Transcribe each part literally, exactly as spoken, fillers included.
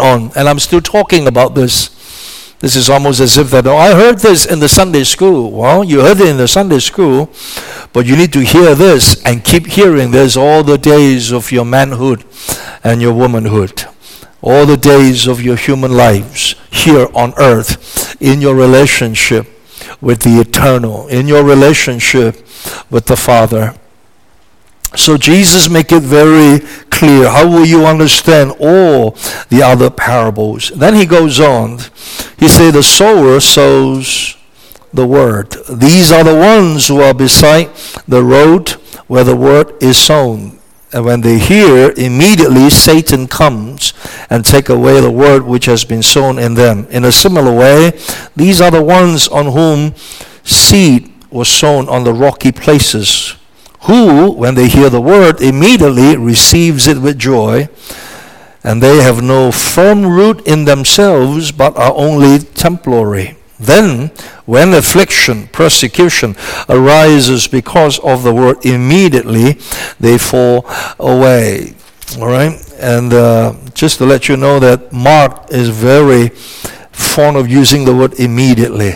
on, and I'm still talking about this. This is almost as if that, oh, I heard this in the Sunday school. Well, you heard it in the Sunday school, but you need to hear this and keep hearing this all the days of your manhood and your womanhood. All the days of your human lives here on earth, in your relationship with the eternal, in your relationship with the Father. So Jesus make it very clear. How will you understand all the other parables? Then he goes on. He said, the sower sows the word. These are the ones who are beside the road where the word is sown. And when they hear, immediately Satan comes and take away the word which has been sown in them. In a similar way, these are the ones on whom seed was sown on the rocky places, who, when they hear the word, immediately receives it with joy, and they have no firm root in themselves, but are only temporary. Then, when affliction, persecution arises because of the word, immediately they fall away. All right? And uh, just to let you know that Mark is very fond of using the word immediately.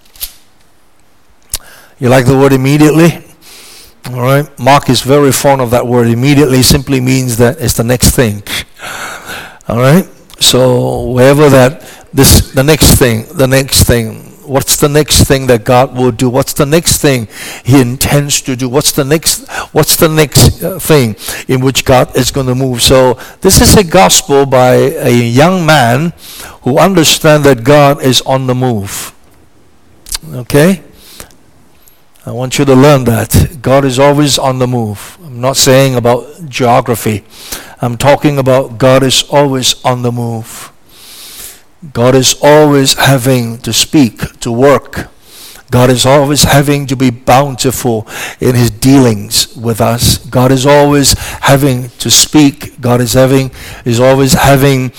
You like the word immediately? All right? Mark is very fond of that word. Immediately simply means that it's the next thing. All right? So wherever that, this, the next thing, the next thing, what's the next thing that God will do? What's the next thing He intends to do? What's the next, what's the next uh, thing in which God is going to move? So this is a gospel by a young man who understands that God is on the move. Okay? I want you to learn that. God is always on the move. I'm not saying about geography. I'm talking about God is always on the move. God is always having to speak, to work. God is always having to be bountiful in His dealings with us. God is always having to speak. God is having is always having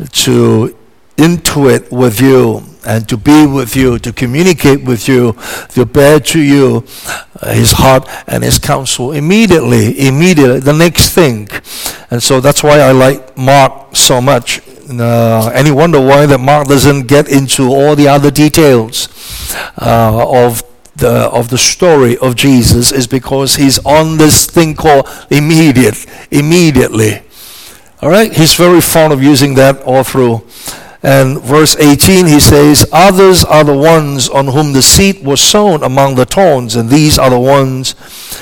to intuit with you and to be with you, to communicate with you, to bear to you uh, His heart and His counsel immediately, immediately, the next thing. And so that's why I like Mark so much. Uh, and you wonder why that Mark doesn't get into all the other details uh, of the of the story of Jesus, is because he's on this thing called immediate, immediately. All right, he's very fond of using that all through. And verse eighteen, he says, others are the ones on whom the seed was sown among the thorns, and these are the ones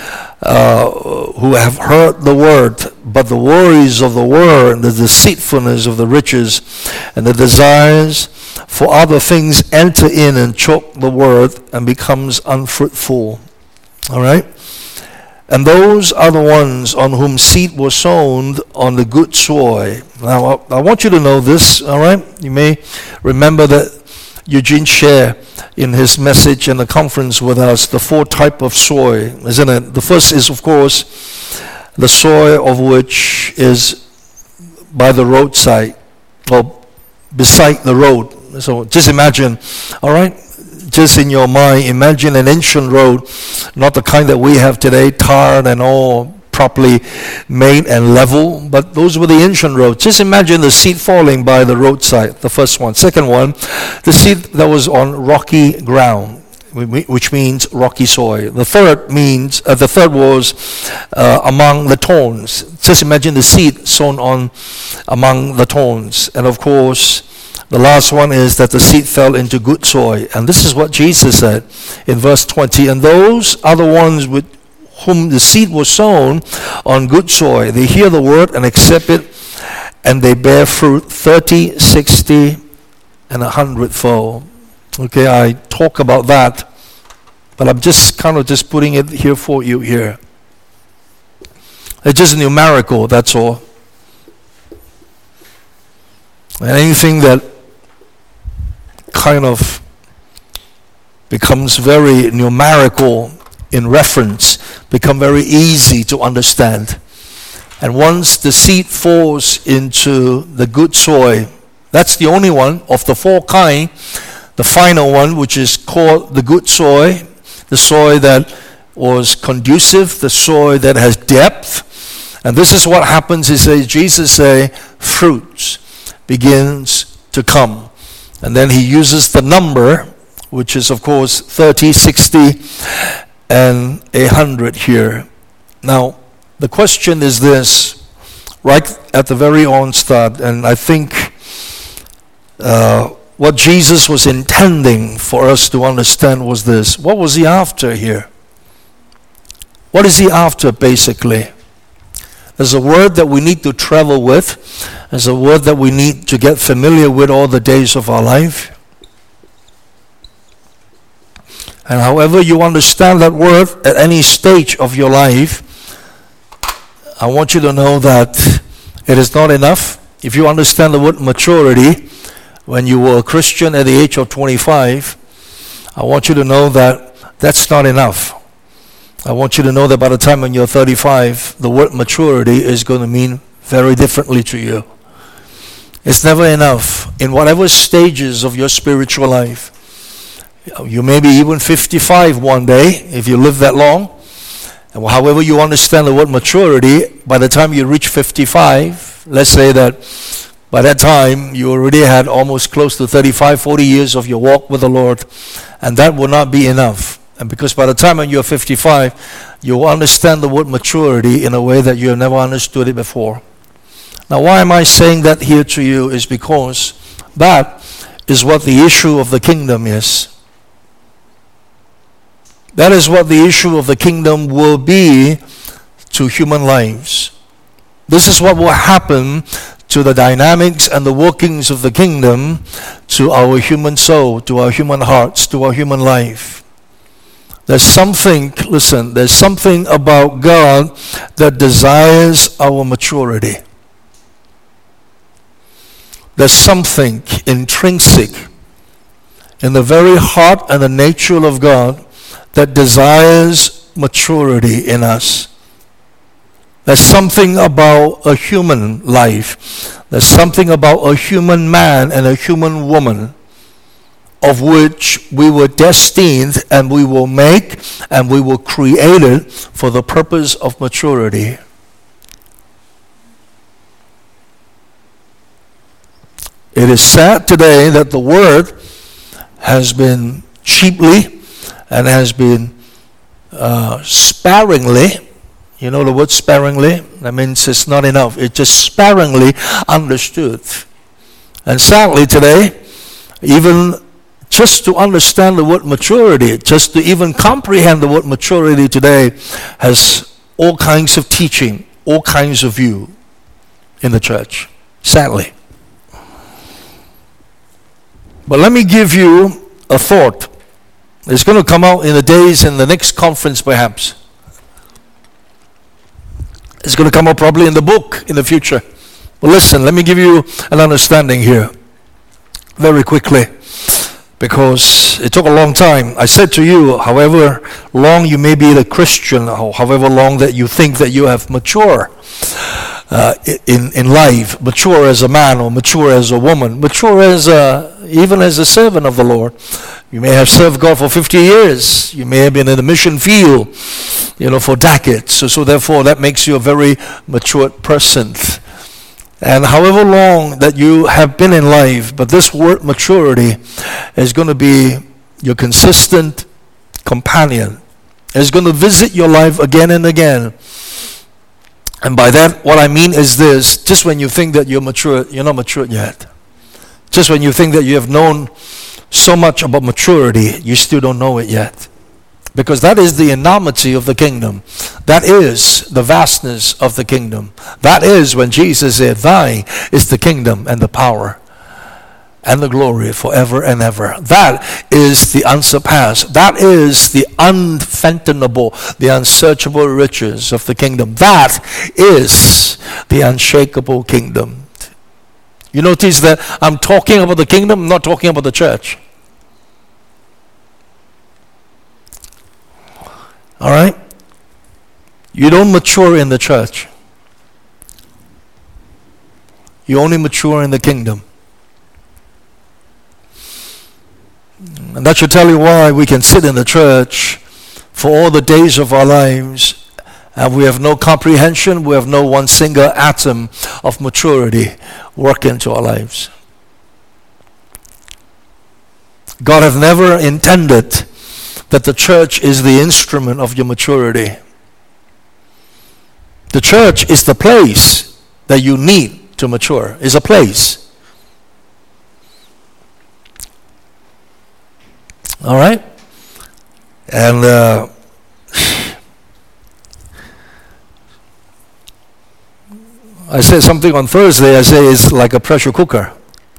uh, who have heard the word, but the worries of the world and the deceitfulness of the riches and the desires for other things enter in and choke the word and becomes unfruitful. All right? And those are the ones on whom seed was sown on the good soil. Now, I want you to know this, all right? You may remember that Eugene shared in his message in the conference with us the four type of soil, isn't it? The first is, of course, the soil of which is by the roadside or beside the road. So just imagine, all right? Just in your mind, imagine an ancient road, not the kind that we have today, tarred and all properly made and level, but those were the ancient roads. Just imagine the seed falling by the roadside, the first one. Second one, the seed that was on rocky ground, which means rocky soil. The third means, uh, the third was uh, among the thorns. Just imagine the seed sown on among the thorns. And of course, the last one is that the seed fell into good soil. And this is what Jesus said in verse twenty. And those are the ones with whom the seed was sown on good soil. They hear the word and accept it, and they bear fruit thirty, sixty, and a hundredfold. Okay, I talk about that, but I'm just kind of just putting it here for you here. It's just numerical, that's all. And anything that kind of becomes very numerical in reference become very easy to understand. And once the seed falls into the good soil, that's the only one of the four kind, the final one, which is called the good soil, the soil that was conducive, the soil that has depth. And this is what happens, he says, Jesus say, fruits. begins to come. And then he uses the number, which is of course thirty, sixty, and one hundred here. Now, the question is this, right at the very onstart, and I think uh, what Jesus was intending for us to understand was this. What was he after here? What is he after, basically? There's a word that we need to travel with. There's a word that we need to get familiar with all the days of our life. And however you understand that word at any stage of your life, I want you to know that it is not enough. If you understand the word maturity, when you were a Christian at the age of twenty-five, I want you to know that that's not enough. I want you to know that by the time when you're thirty-five, the word maturity is going to mean very differently to you. It's never enough. In whatever stages of your spiritual life, you may be even fifty-five one day, if you live that long. And however you understand the word maturity, by the time you reach fifty-five, let's say that by that time you already had almost close to thirty-five, forty years of your walk with the Lord, and that will not be enough. And because by the time when you're fifty-five, you will understand the word maturity in a way that you have never understood it before. Now, why am I saying that here to you is because that is what the issue of the kingdom is. That is what the issue of the kingdom will be to human lives. This is what will happen to the dynamics and the workings of the kingdom to our human soul, to our human hearts, to our human life. There's something, listen, there's something about God that desires our maturity. There's something intrinsic in the very heart and the nature of God that desires maturity in us. There's something about a human life. There's something about a human man and a human woman of which we were destined and we will make and we were created for the purpose of maturity. It is sad today that the word has been cheaply and has been uh, sparingly, you know the word sparingly? That means it's not enough. It's just sparingly understood. And sadly today, even just to understand the word maturity, just to even comprehend the word maturity today has all kinds of teaching, all kinds of view in the church, sadly. But let me give you a thought. It's going to come out in the days in the next conference perhaps. It's going to come out probably in the book in the future. But listen, let me give you an understanding here very quickly, because it took a long time. I said to you, however long you may be a Christian, or however long that you think that you have mature uh, in, in life, mature as a man or mature as a woman, mature as a, even as a servant of the Lord. You may have served God for fifty years. You may have been in the mission field, you know, for decades. So, so therefore, that makes you a very mature person. And however long that you have been in life, but this word maturity is going to be your consistent companion. It's going to visit your life again and again. And by that, what I mean is this: just when you think that you're mature, you're not matured yet. Just when you think that you have known so much about maturity, you still don't know it yet. Because that is the enormity of the kingdom. That is the vastness of the kingdom. That is when Jesus said, "Thine is the kingdom and the power and the glory forever and ever." That is the unsurpassed. That is the unfathomable, the unsearchable riches of the kingdom. That is the unshakable kingdom. You notice that I'm talking about the kingdom, I'm not talking about the church. All right? You don't mature in the church. You only mature in the kingdom. And that should tell you why we can sit in the church for all the days of our lives And we have no comprehension, we have no one single atom of maturity work into our lives. God has never intended that the church is the instrument of your maturity. The church is the place that you need to mature. It's a place. All right? And uh, I said something on Thursday. I say it's like a pressure cooker.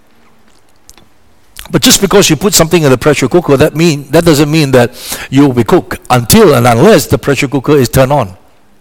But just because you put something in the pressure cooker, that mean that doesn't mean that you will be cooked until and unless the pressure cooker is turned on.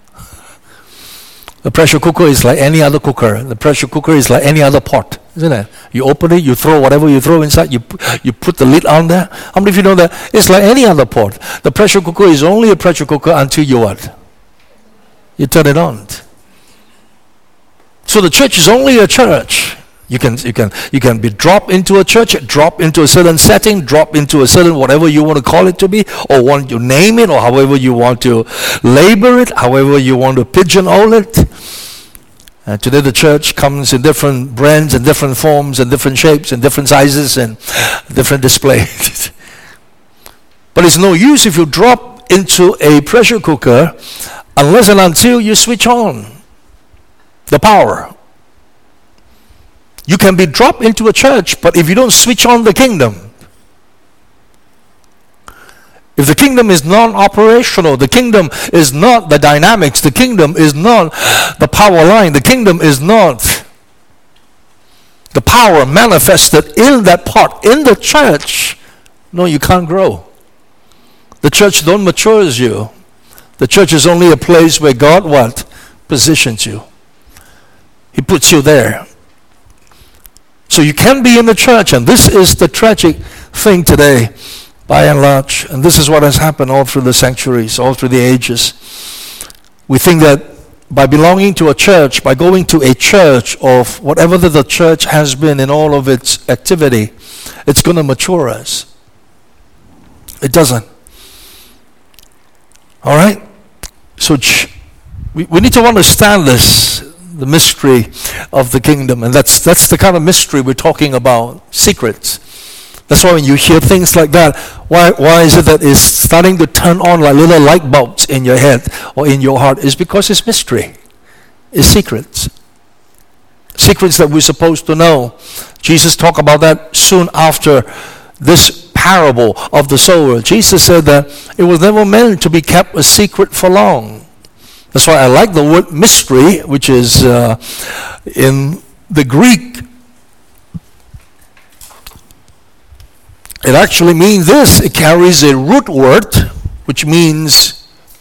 The pressure cooker is like any other cooker. The pressure cooker is like any other pot, isn't it? You open it, you throw whatever you throw inside, you you put the lid on there. How many of you know that? It's like any other pot. The pressure cooker is only a pressure cooker until you what? You turn it on. So the church is only a church. You can you can you can be dropped into a church, drop into a certain setting, drop into a certain whatever you want to call it to be, or want you name it, or however you want to label it, however you want to pigeonhole it. And today the church comes in different brands and different forms and different shapes and different sizes and different displays. But it's no use if you drop into a pressure cooker unless and until you switch on the power. You can be dropped into a church, but if you don't switch on the kingdom, if the kingdom is non-operational, the kingdom is not the dynamics, the kingdom is not the power line, the kingdom is not the power manifested in that part, in the church, no, you can't grow. The church don't matures you. The church is only a place where God what? Positions you. He puts you there. So you can be in the church, and this is the tragic thing today, by and large. And this is what has happened all through the centuries, all through the ages. We think that by belonging to a church, by going to a church of whatever that the church has been in all of its activity, it's going to mature us. It doesn't. All right? So we, we need to understand this, the mystery of the kingdom, and that's that's the kind of mystery we're talking about, secrets. That's why when you hear things like that, why why is it that it's starting to turn on like little light bulbs in your head or in your heart? It's because it's mystery. It's secrets. Secrets that we're supposed to know. Jesus talked about that soon after this parable of the sower. Jesus said that it was never meant to be kept a secret for long. That's why I like the word mystery, which is uh, in the Greek. It actually means this. It carries a root word, which means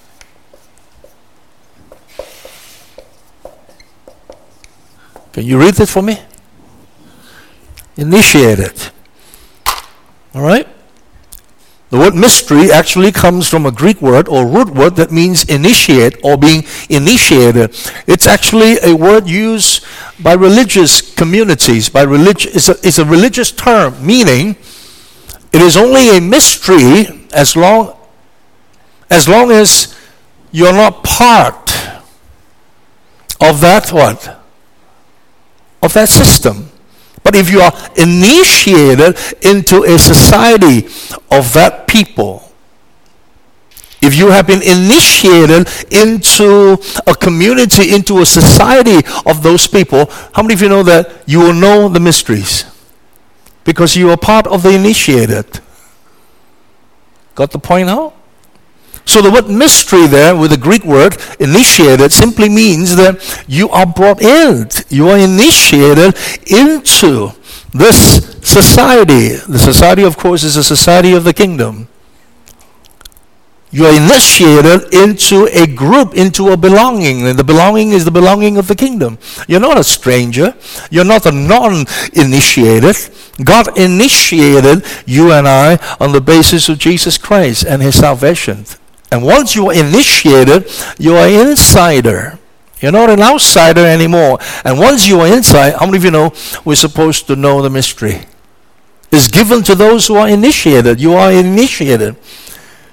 can you read it for me? Initiated. All right? The word mystery actually comes from a Greek word or root word that means initiate or being initiated. It's actually a word used by religious communities. By relig- it's, a, it's a religious term, meaning it is only a mystery as long as long as you're not part of that what? Of that system. But if you are initiated into a society of that people, if you have been initiated into a community, into a society of those people, how many of you know that you will know the mysteries? Because you are part of the initiated. Got the point now? So the word mystery there with the Greek word initiated simply means that you are brought in. You are initiated into this society. The society, of course, is a society of the kingdom. You are initiated into a group, into a belonging. And the belonging is the belonging of the kingdom. You're not a stranger. You're not a non-initiated. God initiated you and I on the basis of Jesus Christ and His salvation. And once you are initiated, you are an insider. You're not an outsider anymore. And once you are inside, how many of you know we're supposed to know the mystery? It's given to those who are initiated. You are initiated.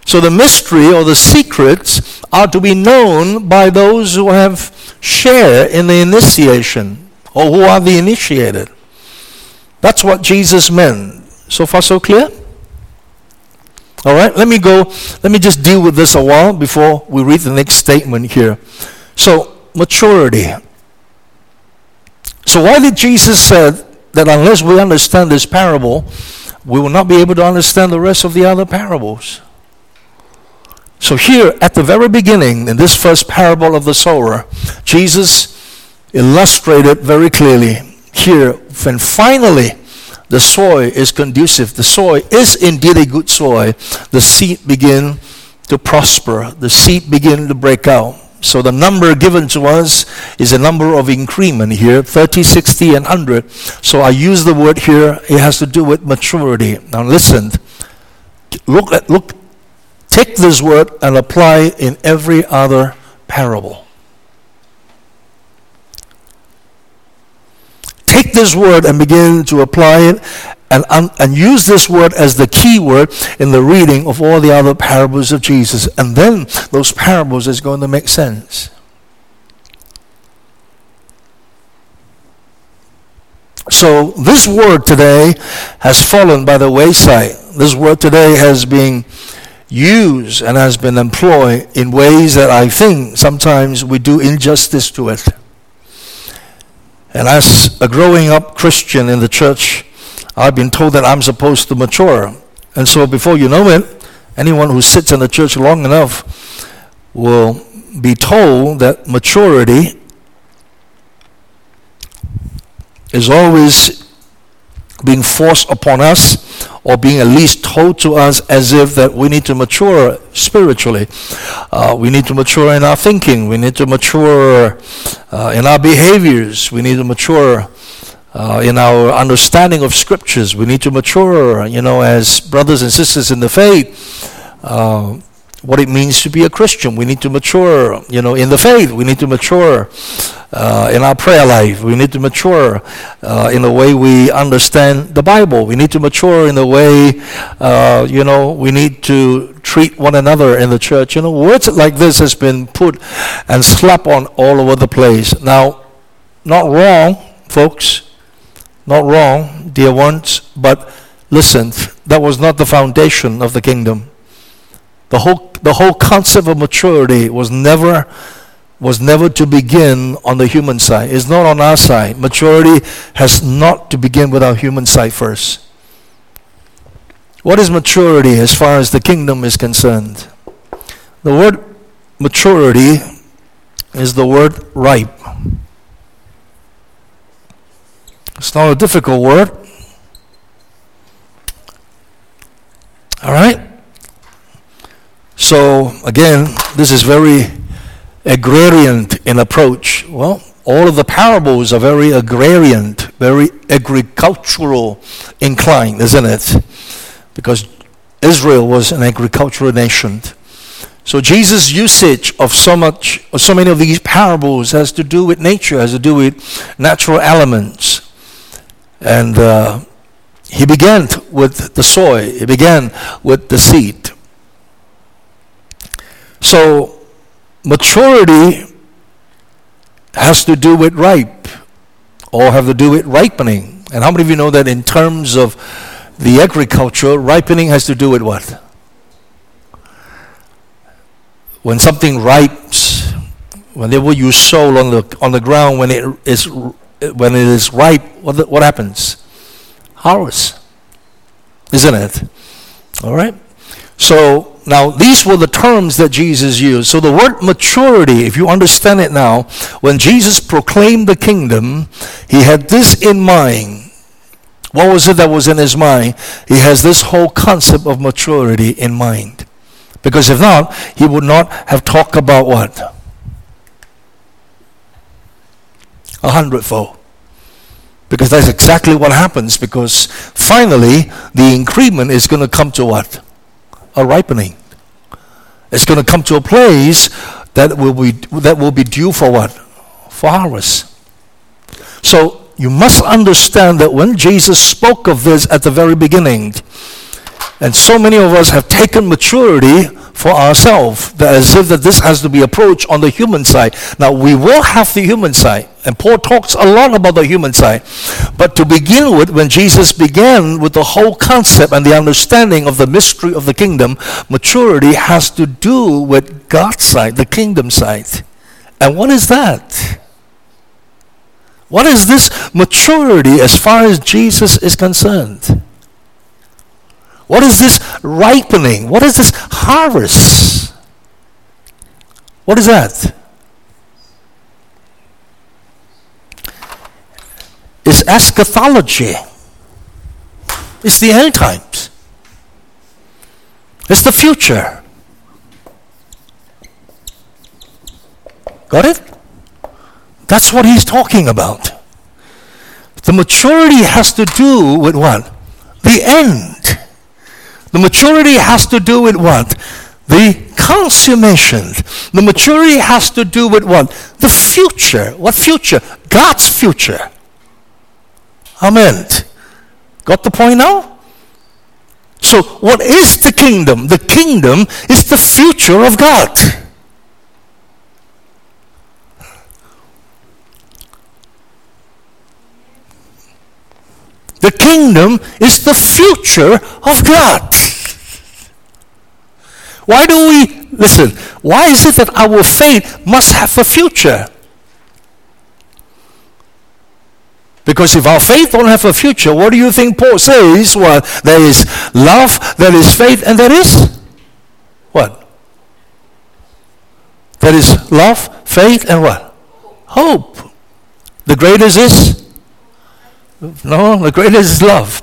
So the mystery or the secrets are to be known by those who have share in the initiation or who are the initiated. That's what Jesus meant. So far so clear? All right, let me go, let me just deal with this a while before we read the next statement here. So, maturity. So why did Jesus say that unless we understand this parable, we will not be able to understand the rest of the other parables? So here, at the very beginning, in this first parable of the sower, Jesus illustrated very clearly here, when finally the soil is conducive, the soil is indeed a good soil, the seed begin to prosper, the seed begin to break out. So the number given to us is a number of increment here, thirty, sixty, and one hundred. So I use the word here, it has to do with maturity. Now listen, look at, look, take this word and apply it in every other parable. Take this word and begin to apply it and, and, and use this word as the key word in the reading of all the other parables of Jesus. And then those parables is going to make sense. So this word today has fallen by the wayside. This word today has been used and has been employed in ways that I think sometimes we do injustice to it. And as a growing up Christian in the church, I've been told that I'm supposed to mature. And so before you know it, anyone who sits in the church long enough will be told that maturity is always being forced upon us, or being at least told to us as if that we need to mature spiritually. Uh, we need to mature in our thinking. We need to mature uh, in our behaviors. We need to mature uh, in our understanding of scriptures. We need to mature, you know, as brothers and sisters in the faith. Uh, what it means to be a Christian. We need to mature, you know, in the faith. We need to mature uh, in our prayer life. We need to mature uh, in the way we understand the Bible. We need to mature in the way, uh, you know, we need to treat one another in the church. You know, words like this has been put and slapped on all over the place. Now, not wrong, folks. Not wrong, dear ones. But listen, that was not the foundation of the kingdom. The whole the whole concept of maturity was never was never to begin on the human side. It's not on our side. Maturity has not to begin with our human side first. What is maturity as far as the kingdom is concerned? The word maturity is the word ripe. It's not a difficult word. All right? So, again, this is very agrarian in approach. Well, all of the parables are very agrarian, very agricultural inclined, isn't it? Because Israel was an agricultural nation. So Jesus' usage of so much, or so many of these parables has to do with nature, has to do with natural elements. And uh, he began with the soil. He began with the seed. So, maturity has to do with ripe, or have to do with ripening. And how many of you know that in terms of the agriculture, ripening has to do with what? When something ripes, whenever you sow on the on the ground, when it is when it is ripe, what what happens? Harvest, isn't it? All right. So now these were the terms that Jesus used. So the word maturity, if you understand it now, when Jesus proclaimed the kingdom, he had this in mind. What was it that was in his mind? He has this whole concept of maturity in mind. Because if not, he would not have talked about what? A hundredfold. Because that's exactly what happens. Because finally, the increment is going to come to what? A ripening. It's going to come to a place that will be that will be due for what? For harvest. So you must understand that when Jesus spoke of this at the very beginning, And so many of us have taken maturity for ourselves, that as if that this has to be approached on the human side. Now, we will have the human side, and Paul talks a lot about the human side. But to begin with, when Jesus began with the whole concept and the understanding of the mystery of the kingdom, maturity has to do with God's side, the kingdom side. And what is that? What is this maturity as far as Jesus is concerned? What is this ripening? What is this harvest? What is that? It's eschatology. It's the end times. It's the future. Got it? That's what he's talking about. The maturity has to do with what? The end. The maturity has to do with what? The consummation. The maturity has to do with what? The future. What future? God's future. Amen. Got the point now? So what is the kingdom? The kingdom is the future of God. The kingdom is the future of God. Why do we, listen, why is it that our faith must have a future? Because if our faith don't have a future, what do you think Paul says? Well, there is love, there is faith, and there is what? There is love, faith, and what? Hope. The greatest is? No, the greatest is love.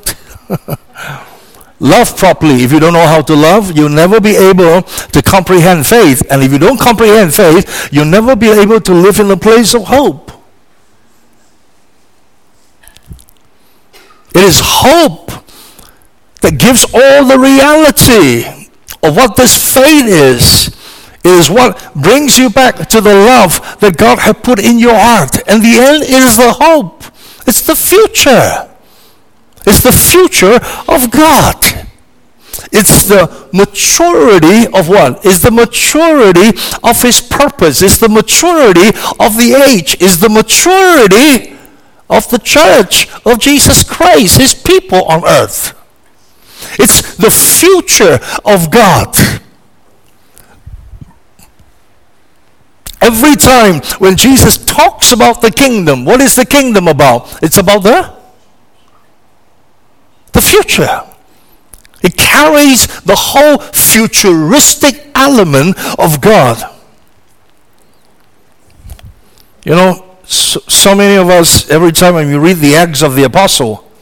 Love properly. If you don't know how to love, you'll never be able to comprehend faith. And if you don't comprehend faith, you'll never be able to live in a place of hope. It is hope that gives all the reality of what this faith is. It is what brings you back to the love that God had put in your heart. And the end is the hope. It's the future. It's the future of God. It's the maturity of what? It's the maturity of His purpose. It's the maturity of the age. It's the maturity of the church of Jesus Christ, His people on earth. It's the future of God. Every time when Jesus talks about the kingdom, what is the kingdom about? It's about the, the future. It carries the whole futuristic element of God. You know, so, so many of us, every time when we read the Acts of the Apostle,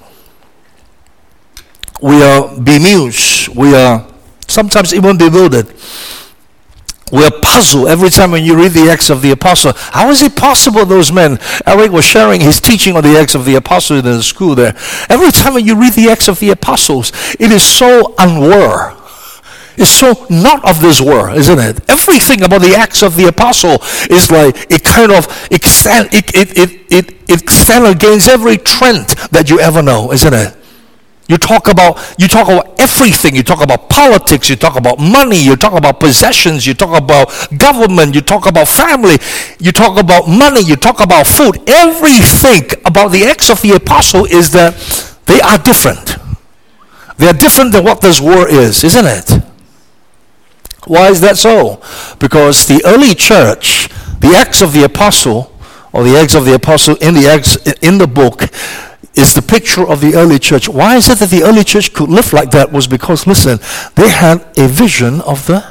we are bemused. We are sometimes even bewildered. We're puzzled every time when you read the Acts of the Apostle. How is it possible those men? Eric was sharing his teaching on the Acts of the Apostles in the school there. Every time when you read the Acts of the Apostles, it is so unworld. It's so not of this world, isn't it? Everything about the Acts of the Apostle is like, it kind of, it stand, it, it, it, it, it stand against every trend that you ever know, isn't it? You talk about you talk about everything. You talk about politics. You talk about money. You talk about possessions. You talk about government. You talk about family. You talk about money. You talk about food. Everything about the Acts of the Apostle is that they are different. They are different than what this world is, isn't it? Why is that so? Because the early church, the Acts of the Apostle, or the Acts of the Apostle in the Acts in the book, is the picture of the early church. Why is it that the early church could live like that? Was because, listen, they had a vision of the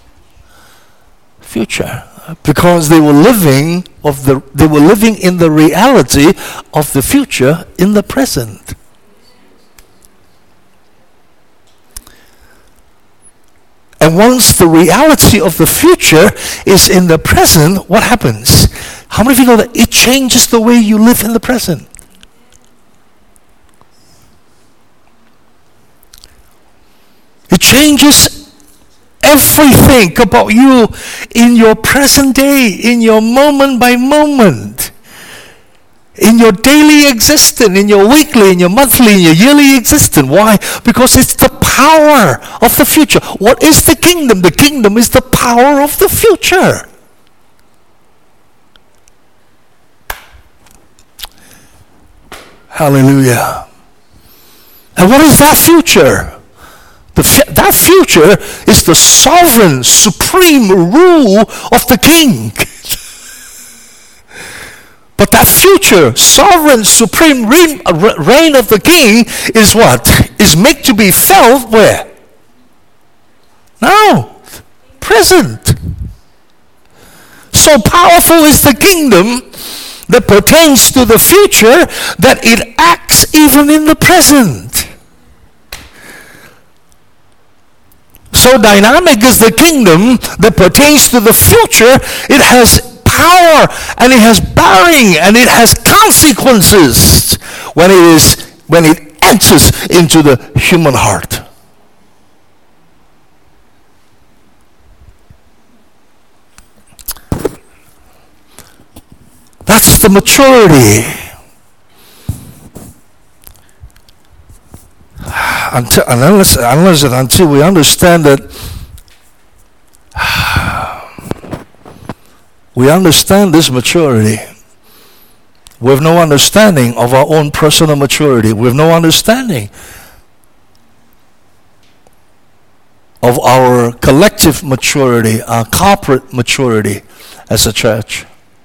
future. Because they were living of the they were living in the reality of the future in the present. And once the reality of the future is in the present, what happens? How many of you know that it changes the way you live in the present? It changes everything about you in your present day, in your moment by moment. in your daily existence, in your weekly, in your monthly, in your yearly existence. Why? Because it's the power of the future. What is the kingdom? The kingdom is the power of the future. Hallelujah. And what is that future? The f- that future is the sovereign, supreme rule of the king. But that future, sovereign, supreme reign, reign of the king is what? Is made to be felt where? Now, present. So powerful is the kingdom that pertains to the future that it acts even in the present. So dynamic is the kingdom that pertains to the future. It has power and it has bearing and it has consequences when it is when it enters into the human heart. That's the maturity. Until, unless, unless and until we understand that we understand this maturity, we have no understanding of our own personal maturity. We have no understanding of our collective maturity, our corporate maturity as a church.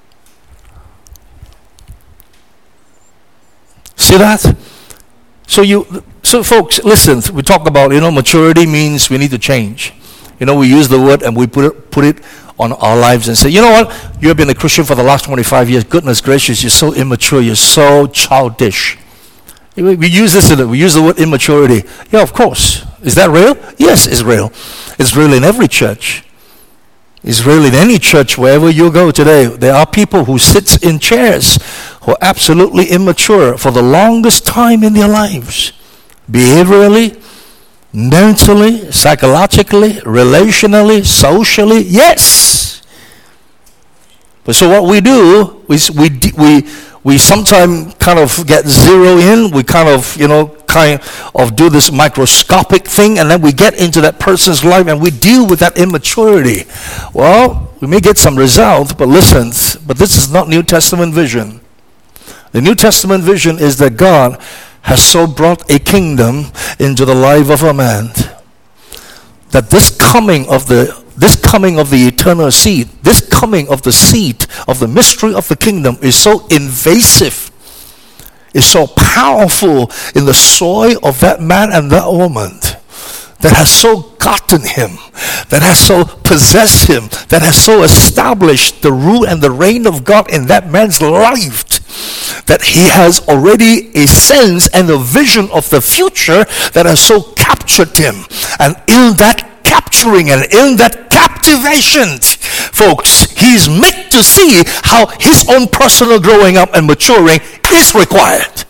See that? So you, so folks, listen. We talk about, you know, maturity means we need to change. You know, we use the word and we put it, put it on our lives and say, you know what? You have been a Christian for the last twenty-five years. Goodness gracious, you're so immature. You're so childish. We use this. In it. We use the word immaturity. Yeah, of course. Is that real? Yes, it's real. It's real in every church. It's real in any church wherever you go today. There are people who sit in chairs who are absolutely immature for the longest time in their lives. Behaviorally, mentally, psychologically, relationally, socially, yes. But so what we do is we we we sometimes kind of get zero in. We kind of, you know, kind of do this microscopic thing, and then we get into that person's life and we deal with that immaturity. Well, we may get some results, but listen, but this is not New Testament vision. The New Testament vision is that God has so brought a kingdom into the life of a man that this coming of the this coming of the eternal seed, this coming of the seed of the mystery of the kingdom is so invasive, is so powerful in the soul of that man and that woman, that has so gotten him, that has so possessed him, that has so established the rule and the reign of God in that man's life, that he has already a sense and a vision of the future that has so captured him. And in that capturing and in that captivation, folks, he's made to see how his own personal growing up and maturing is required.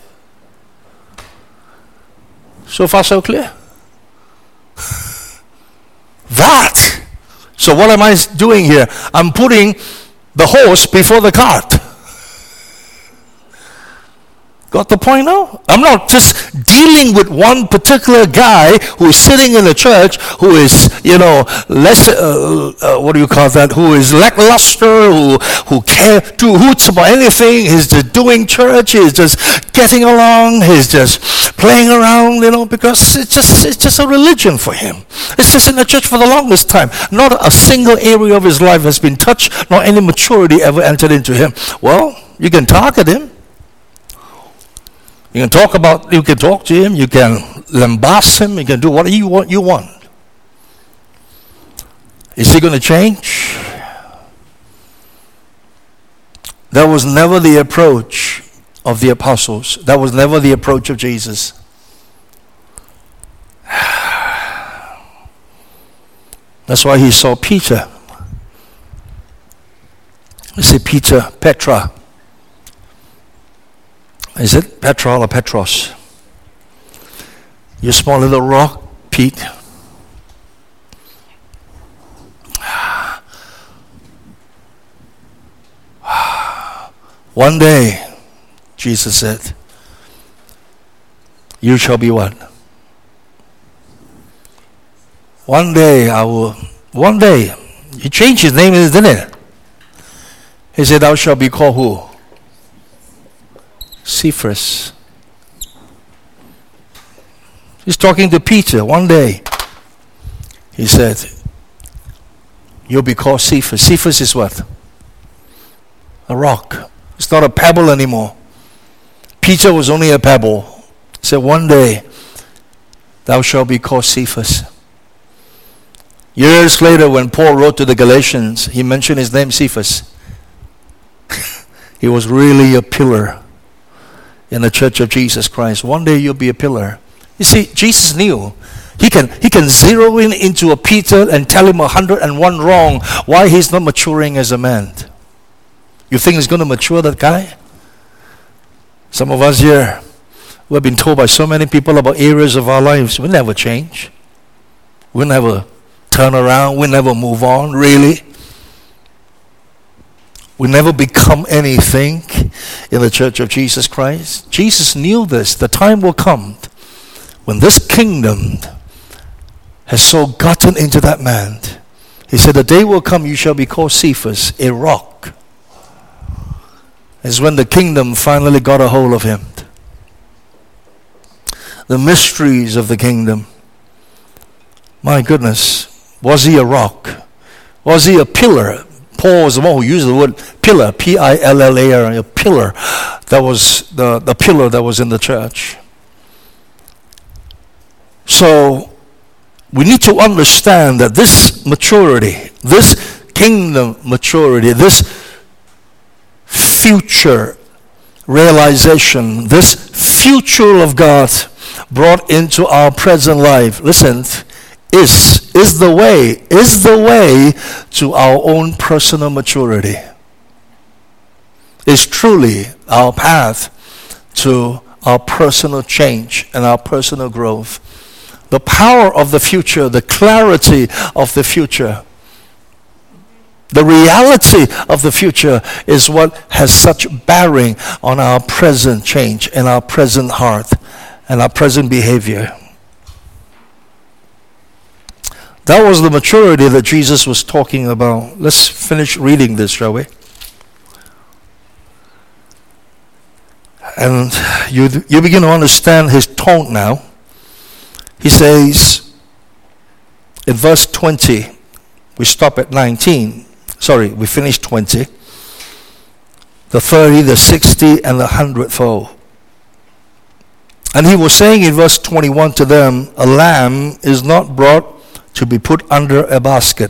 So far, so clear? That. So what am I doing here? I'm putting the horse before the cart. Got the point now? I'm not just dealing with one particular guy who is sitting in a church who is, you know, less, uh, uh, what do you call that, who is lackluster, who who care two hoots about anything. He's just doing church, he's just getting along, he's just playing around, you know, because it's just, it's just a religion for him. It's just in the church for the longest time. Not a single area of his life has been touched, nor any maturity ever entered into him. Well, you can target him. You can talk about, you can talk to him, you can lambast him, you can do whatever you want. You want. Is he going to change? That was never the approach of the apostles. That was never the approach of Jesus. That's why he saw Peter. I say Peter, Petra. Is it Petra or Petros? You small little rock, Pete. One day, Jesus said. You shall be what? One day I will, one day, he changed his name, didn't it? He said, thou shalt be called who? Cephas. He's talking to Peter one day. He said, you'll be called Cephas. Cephas is what? A rock. It's not a pebble anymore. Peter was only a pebble. He said, one day, thou shalt be called Cephas. Years later, when Paul wrote to the Galatians, he mentioned his name, Cephas. He was really a pillar in the church of Jesus Christ. One day you'll be a pillar. You see, Jesus knew. He can, he can zero in into a Peter and tell him a hundred and one wrong why he's not maturing as a man. You think he's going to mature, that guy? Some of us here, we've been told by so many people about areas of our lives. We never change. We never turn around. We never move on, really. We never become anything in the church of Jesus Christ. Jesus knew this. The time will come when this kingdom has so gotten into that man. He said, the day will come you shall be called Cephas, a rock. It's when the kingdom finally got a hold of him. The mysteries of the kingdom. My goodness, was he a rock? Was he a pillar? Paul was the one who used the word pillar, P I L L A R, a pillar. That was the, the pillar that was in the church. So, we need to understand that this maturity, this kingdom maturity, this future realization, this future of God brought into our present life, listen, is, is the way, is the way to our own personal maturity. Is truly our path to our personal change and our personal growth. The power of the future, the clarity of the future, the reality of the future is what has such bearing on our present change and our present heart and our present behavior. That was the maturity that Jesus was talking about. Let's finish reading this, shall we? And you, you begin to understand his tone now. He says, in verse twenty, we stop at nineteen. Sorry, we finished twenty. The thirty, the sixty, and the hundredfold. And he was saying in verse twenty-one to them, a lamb is not brought to be put under a basket.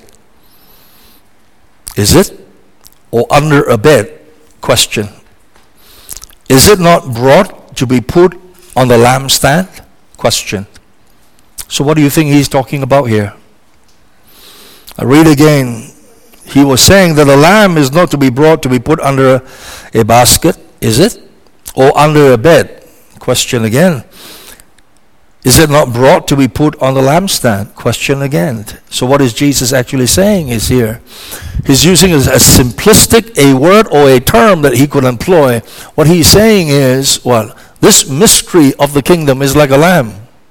Is it? Or under a bed? Question. Is it not brought to be put on the lampstand? Question. So what do you think he's talking about here? I read again. He was saying that a lamb is not to be brought to be put under a basket, is it? Or under a bed? Question again. Is it not brought to be put on the lampstand? Question again. So what is Jesus actually saying is here? He's using a, a simplistic, a word or a term that he could employ. What he's saying is, well, this mystery of the kingdom is like a lamb.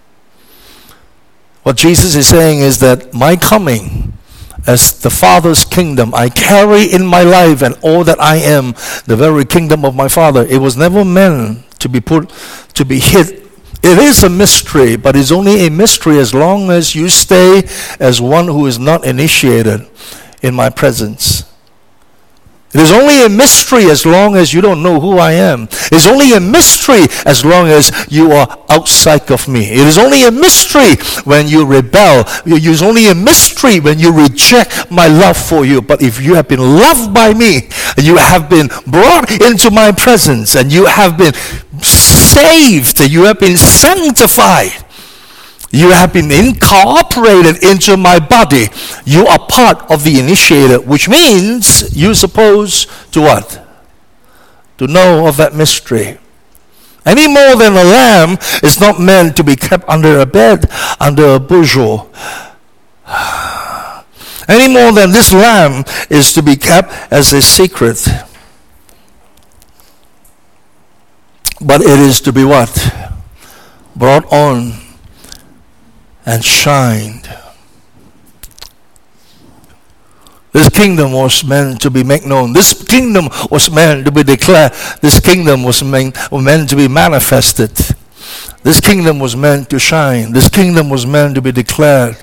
What Jesus is saying is that my coming as the Father's kingdom, I carry in my life and all that I am, the very kingdom of my Father. It was never meant to be put, to be hid. It is a mystery, but it's only a mystery as long as you stay as one who is not initiated in my presence. It is only a mystery as long as you don't know who I am. It's only a mystery as long as you are outside of me. It is only a mystery when you rebel. It is only a mystery when you reject my love for you. But if you have been loved by me, you have been brought into my presence, and you have been saved, you have been sanctified, you have been incorporated into my body, you are part of the initiated, which means you're supposed to what? To know of that mystery. Any more than a lamb is not meant to be kept under a bed, under a bushel. Any more than this lamb is to be kept as a secret. But it is to be what? Brought on and shined. This kingdom was meant to be made known. This kingdom was meant to be declared. This kingdom was meant, was meant to be manifested. This kingdom was meant to shine. This kingdom was meant to be declared.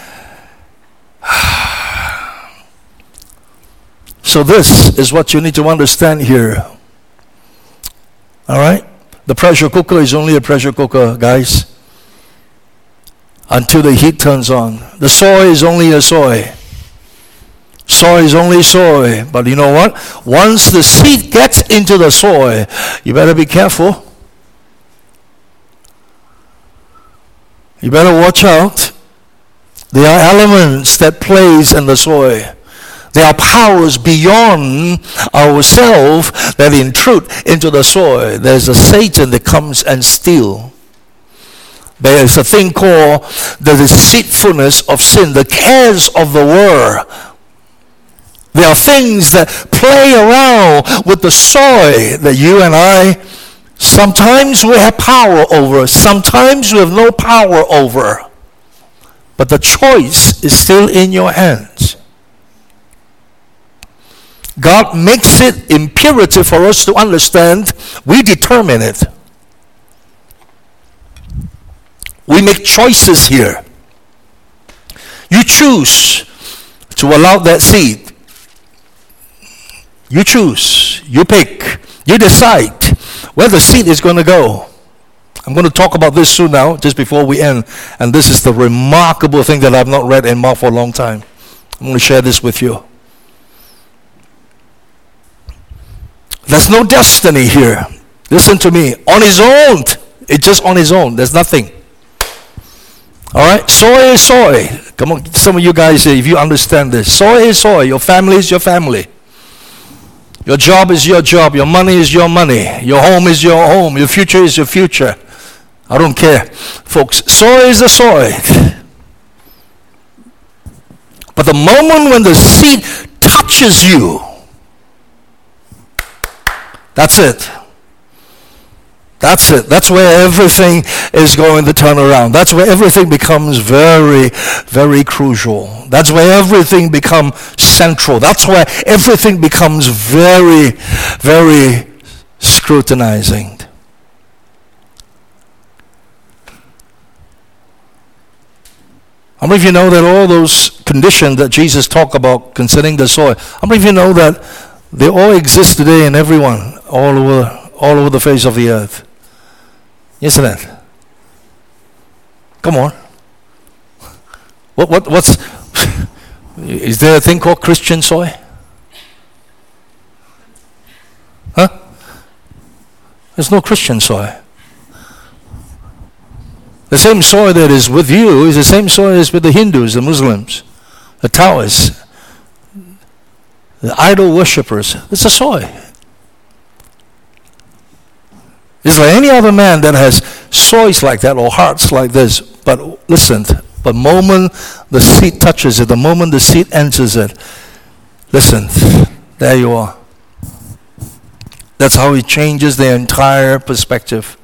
So this is what you need to understand here. All right? The pressure cooker is only a pressure cooker, guys, until the heat turns on. The soy is only a soy. Soy is only soy. But you know what? Once the seed gets into the soy, you better be careful. You better watch out. There are elements that plays in the soy. There are powers beyond ourselves that intrude into the soil. There's a Satan that comes and steals. There is a thing called the deceitfulness of sin, the cares of the world. There are things that play around with the soil that you and I, sometimes we have power over, sometimes we have no power over. But the choice is still in your hands. God makes it imperative for us to understand. We determine it. We make choices here. You choose to allow that seed. You choose. You pick. You decide where the seed is going to go. I'm going to talk about this soon now, just before we end. And this is the remarkable thing that I've not read in Mark for a long time. I'm going to share this with you. There's no destiny here. Listen to me. On his own. It's just on his own. There's nothing. Alright? Soy is soy. Come on, some of you guys, if you understand this. Soy is soy. Your family is your family. Your job is your job. Your money is your money. Your home is your home. Your future is your future. I don't care. Folks, soy is the soy. But the moment when the seed touches you, that's it. That's it. That's where everything is going to turn around. That's where everything becomes very, very crucial. That's where everything becomes central. That's where everything becomes very, very scrutinizing. How many of you know that all those conditions that Jesus talked about concerning the soil, how many of you know that they all exist today in everyone, all over, all over the face of the earth? Isn't it? Come on. What, what, what's, is there a thing called Christian soy? Huh? There's no Christian soy. The same soy that is with you is the same soy as with the Hindus, the Muslims, the Taoists, the idol worshippers. It's a soy. Is there any other man that has soils like that or hearts like this? But listen, the moment the seed touches it, the moment the seed enters it, listen, there you are. That's how it changes the entire perspective.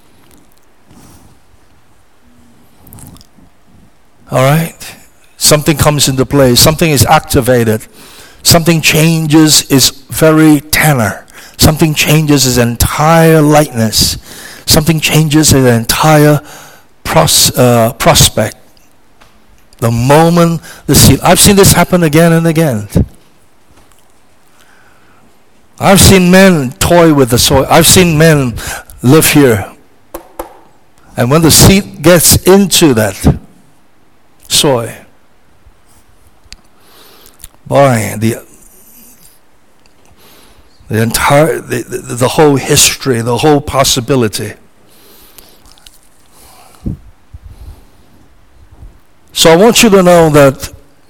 All right? Something comes into play. Something is activated. Something changes its very tenor. Something changes its entire lightness. Something changes its entire pros, uh, prospect. The moment the seed. I've seen this happen again and again. I've seen men toy with the soil. I've seen men live here. And when the seed gets into that soil, boy, the the entire the, the, the whole history, the whole possibility. So I want you to know that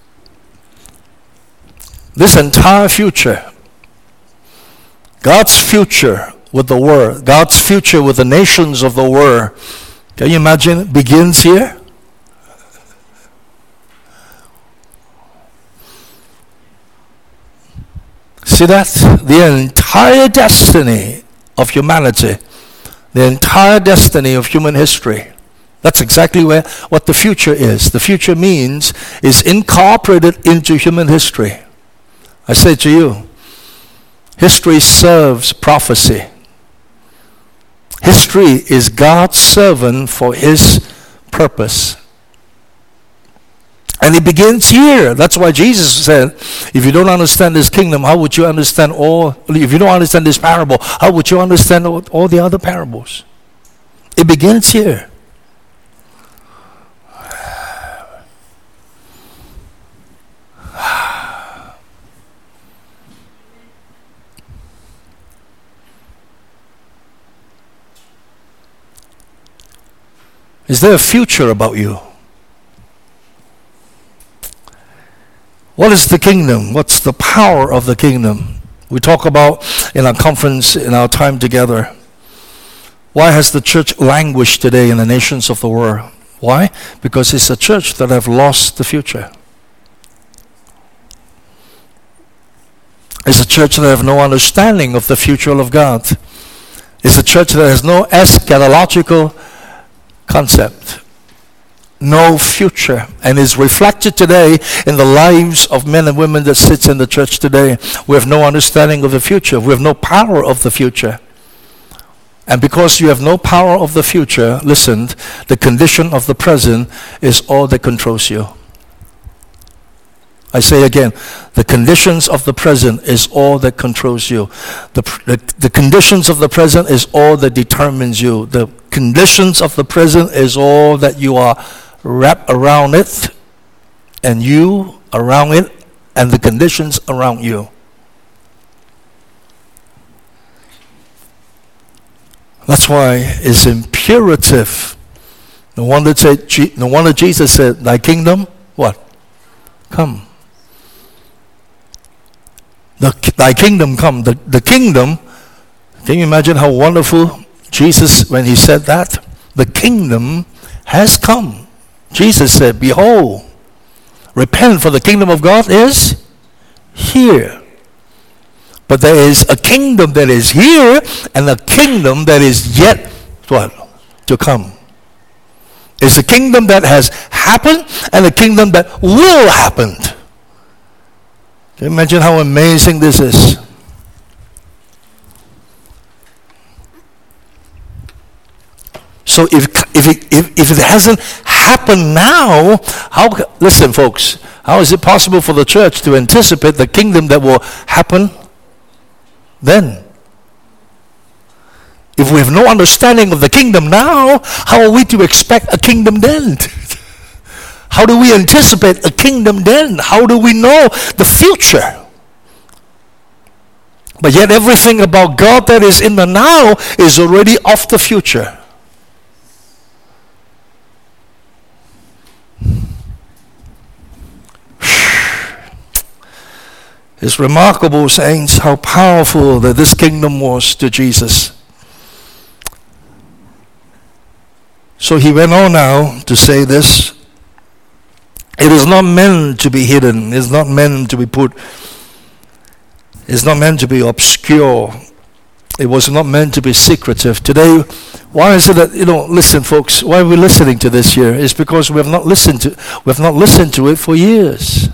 this entire future, God's future with the world, God's future with the nations of the world, can you imagine, begins here? See that? The entire destiny of humanity the entire destiny of human history. That's exactly where what the future is. The future means is incorporated into human history. I say to you, history serves prophecy. History is God's servant for His purpose. And it begins here. That's why Jesus said, if you don't understand this kingdom, how would you understand all, if you don't understand this parable, how would you understand all, all the other parables? It begins here. Is there a future about you? What is the kingdom? What's the power of the kingdom? We talk about in our conference, in our time together. Why has the church languished today in the nations of the world? Why? Because it's a church that have lost the future. It's a church that have no understanding of the future of God. It's a church that has no eschatological concept. No future, and is reflected today in the lives of men and women that sits in the church today. We have no understanding of the future. We have no power of the future. And because you have no power of the future, listen, the condition of the present is all that controls you. I say again, the conditions of the present is all that controls you. The, the, the conditions of the present is all that determines you. The conditions of the present is all that you are wrapped around it, and you around it, and the conditions around you. That's why it's imperative. No wonder, no wonder Jesus said, thy kingdom, what? Come. The, thy kingdom come. The, the kingdom, can you imagine how wonderful Jesus, when he said that? The kingdom has come. Jesus said, behold, repent, for the kingdom of God is here. But there is a kingdom that is here and a kingdom that is yet what? To come. It's a kingdom that has happened and a kingdom that will happen. Can you imagine how amazing this is? So if if it, if, if it hasn't happened now, how, listen folks, how is it possible for the church to anticipate the kingdom that will happen then? If we have no understanding of the kingdom now, how are we to expect a kingdom then? How do we anticipate a kingdom then? How do we know the future? But yet everything about God that is in the now is already of the future. It's remarkable, saints, how powerful that this kingdom was to Jesus. So he went on now to say this. It is not meant to be hidden. It's not meant to be put. It's not meant to be obscure. It was not meant to be secretive. Today, why is it that, you know, listen folks, why are we listening to this here? It's because we have not listened to we have not listened to it for years.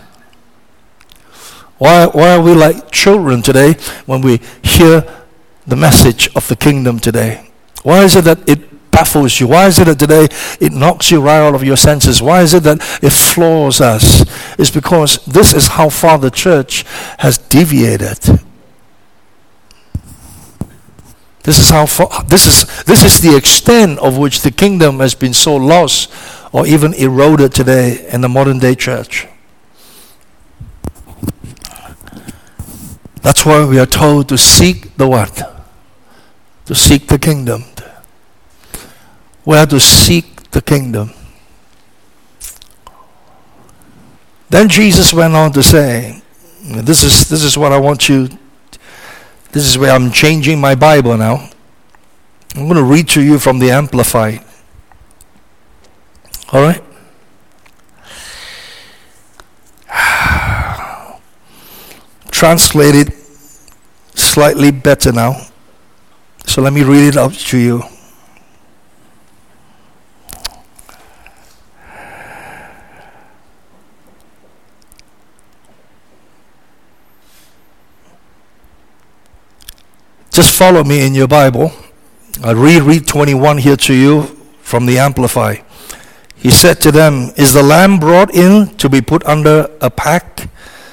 Why, why are we like children today when we hear the message of the kingdom today? Why is it that it baffles you? Why is it that today it knocks you right out of your senses? Why is it that it floors us? It's because this is how far the church has deviated. This is how far, this is this is the extent of which the kingdom has been so lost or even eroded today in the modern day church. That's why we are told to seek the what? To seek the kingdom. We are to seek the kingdom. Then Jesus went on to say, this is this is what I want you, this is where I'm changing my Bible now. I'm going to read to you from the Amplified. All right? Translated slightly better now. So let me read it out to you. Just follow me in your Bible. I reread twenty-one here to you from the Amplify. He said to them, is the lamb brought in to be put under a pack,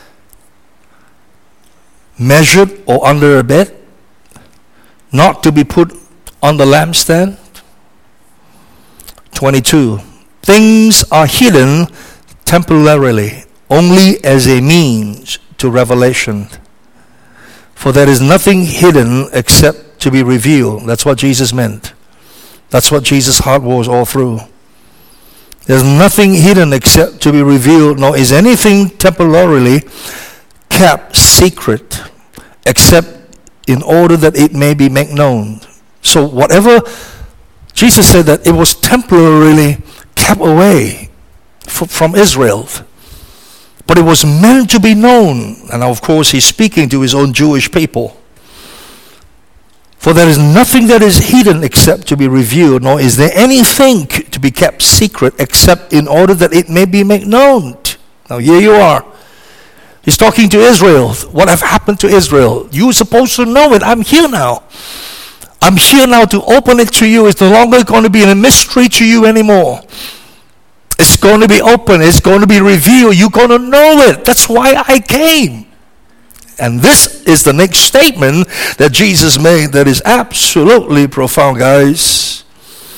measured, or under a bed, not to be put on the lampstand? twenty-two. Things are hidden temporarily, only as a means to revelation. For there is nothing hidden except to be revealed. That's what Jesus meant. That's what Jesus' heart was all through. There's nothing hidden except to be revealed, nor is anything temporarily kept secret except in order that it may be made known. So whatever, Jesus said that it was temporarily kept away f- from Israel, but it was meant to be known. And of course he's speaking to his own Jewish people. For there is nothing that is hidden except to be revealed, nor is there anything to be kept secret except in order that it may be made known. Now here you are. He's talking to Israel. What have happened to Israel? You're supposed to know it. I'm here now. I'm here now to open it to you. It's no longer going to be a mystery to you anymore. It's going to be open. It's going to be revealed. You're going to know it. That's why I came. And this is the next statement that Jesus made that is absolutely profound, guys.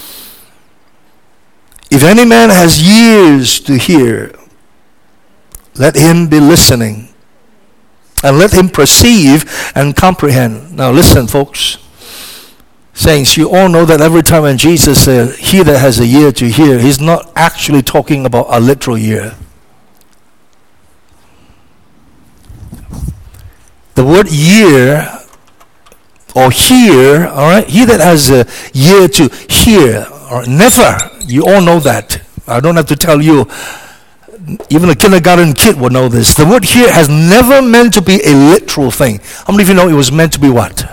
If any man has ears to hear, let him be listening. And let him perceive and comprehend. Now listen, folks. Saints, you all know that every time when Jesus said, he that has a ear to hear, he's not actually talking about a literal ear. The word ear or hear, all right, he that has a ear to hear, or never, you all know that. I don't have to tell you, even a kindergarten kid will know this. The word hear has never meant to be a literal thing. How many of you know it was meant to be what?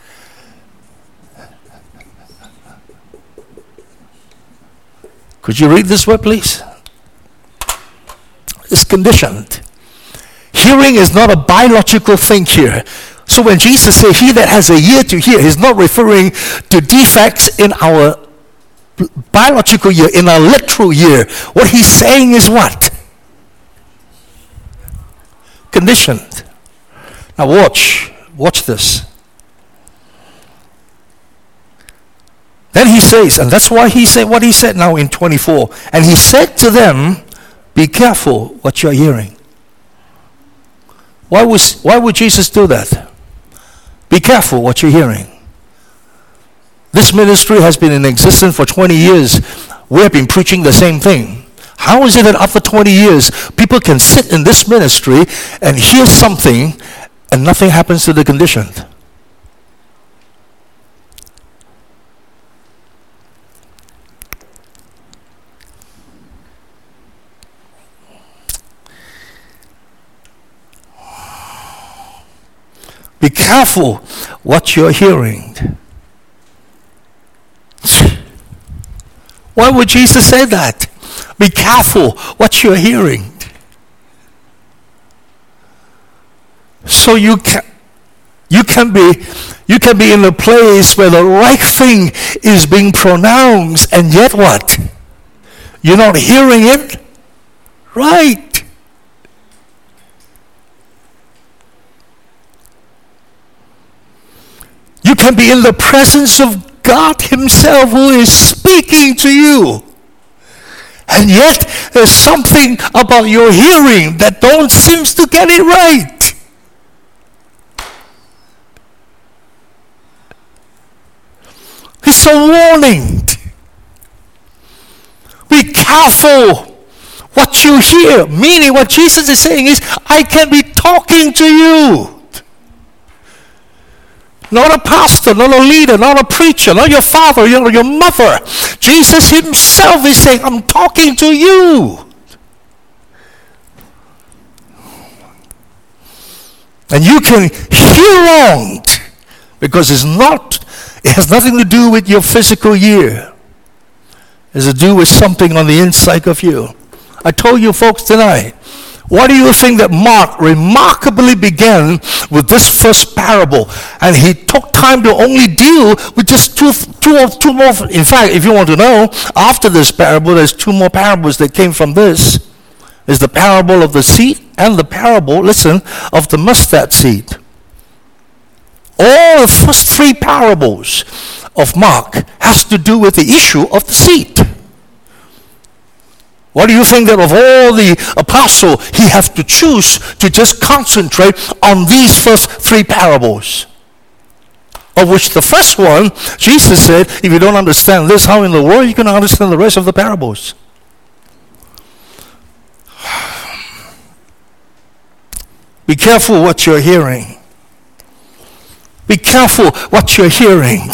Could you read this word, please? It's conditioned. Hearing is not a biological thing here. So when Jesus said, he that has a ear to hear, he's not referring to defects in our biological ear, in our literal ear. What he's saying is what? Conditioned. Now watch. Watch this. Then he says, and that's why he said what he said now in twenty-four. And he said to them, be careful what you're hearing. Why was why would Jesus do that? Be careful what you're hearing. This ministry has been in existence for twenty years. We have been preaching the same thing. How is it that after twenty years, people can sit in this ministry and hear something and nothing happens to the condition? Be careful what you're hearing. Why would Jesus say that? Be careful what you're hearing. So you can you can be you can be in a place where the right thing is being pronounced, and yet what? You're not hearing it right. You can be in the presence of God himself who is speaking to you. And yet there's something about your hearing that don't seem to get it right. It's a warning. Be careful what you hear. Meaning what Jesus is saying is, I can be talking to you. Not a pastor, not a leader, not a preacher, not your father, your, your mother. Jesus himself is saying, I'm talking to you. And you can hear wrong because it's not, it has nothing to do with your physical ear. It has to do with something on the inside of you. I told you folks tonight, Why do you think that Mark remarkably began with this first parable? And he took time to only deal with just two, two, or two more. In fact, if you want to know, after this parable, there's two more parables that came from this. There's the parable of the seed and the parable, listen, of the mustard seed. All the first three parables of Mark has to do with the issue of the seed. Why do you think that of all the apostles, he has to choose to just concentrate on these first three parables? Of which the first one, Jesus said, if you don't understand this, how in the world are you going to understand the rest of the parables? Be careful what you're hearing. Be careful what you're hearing.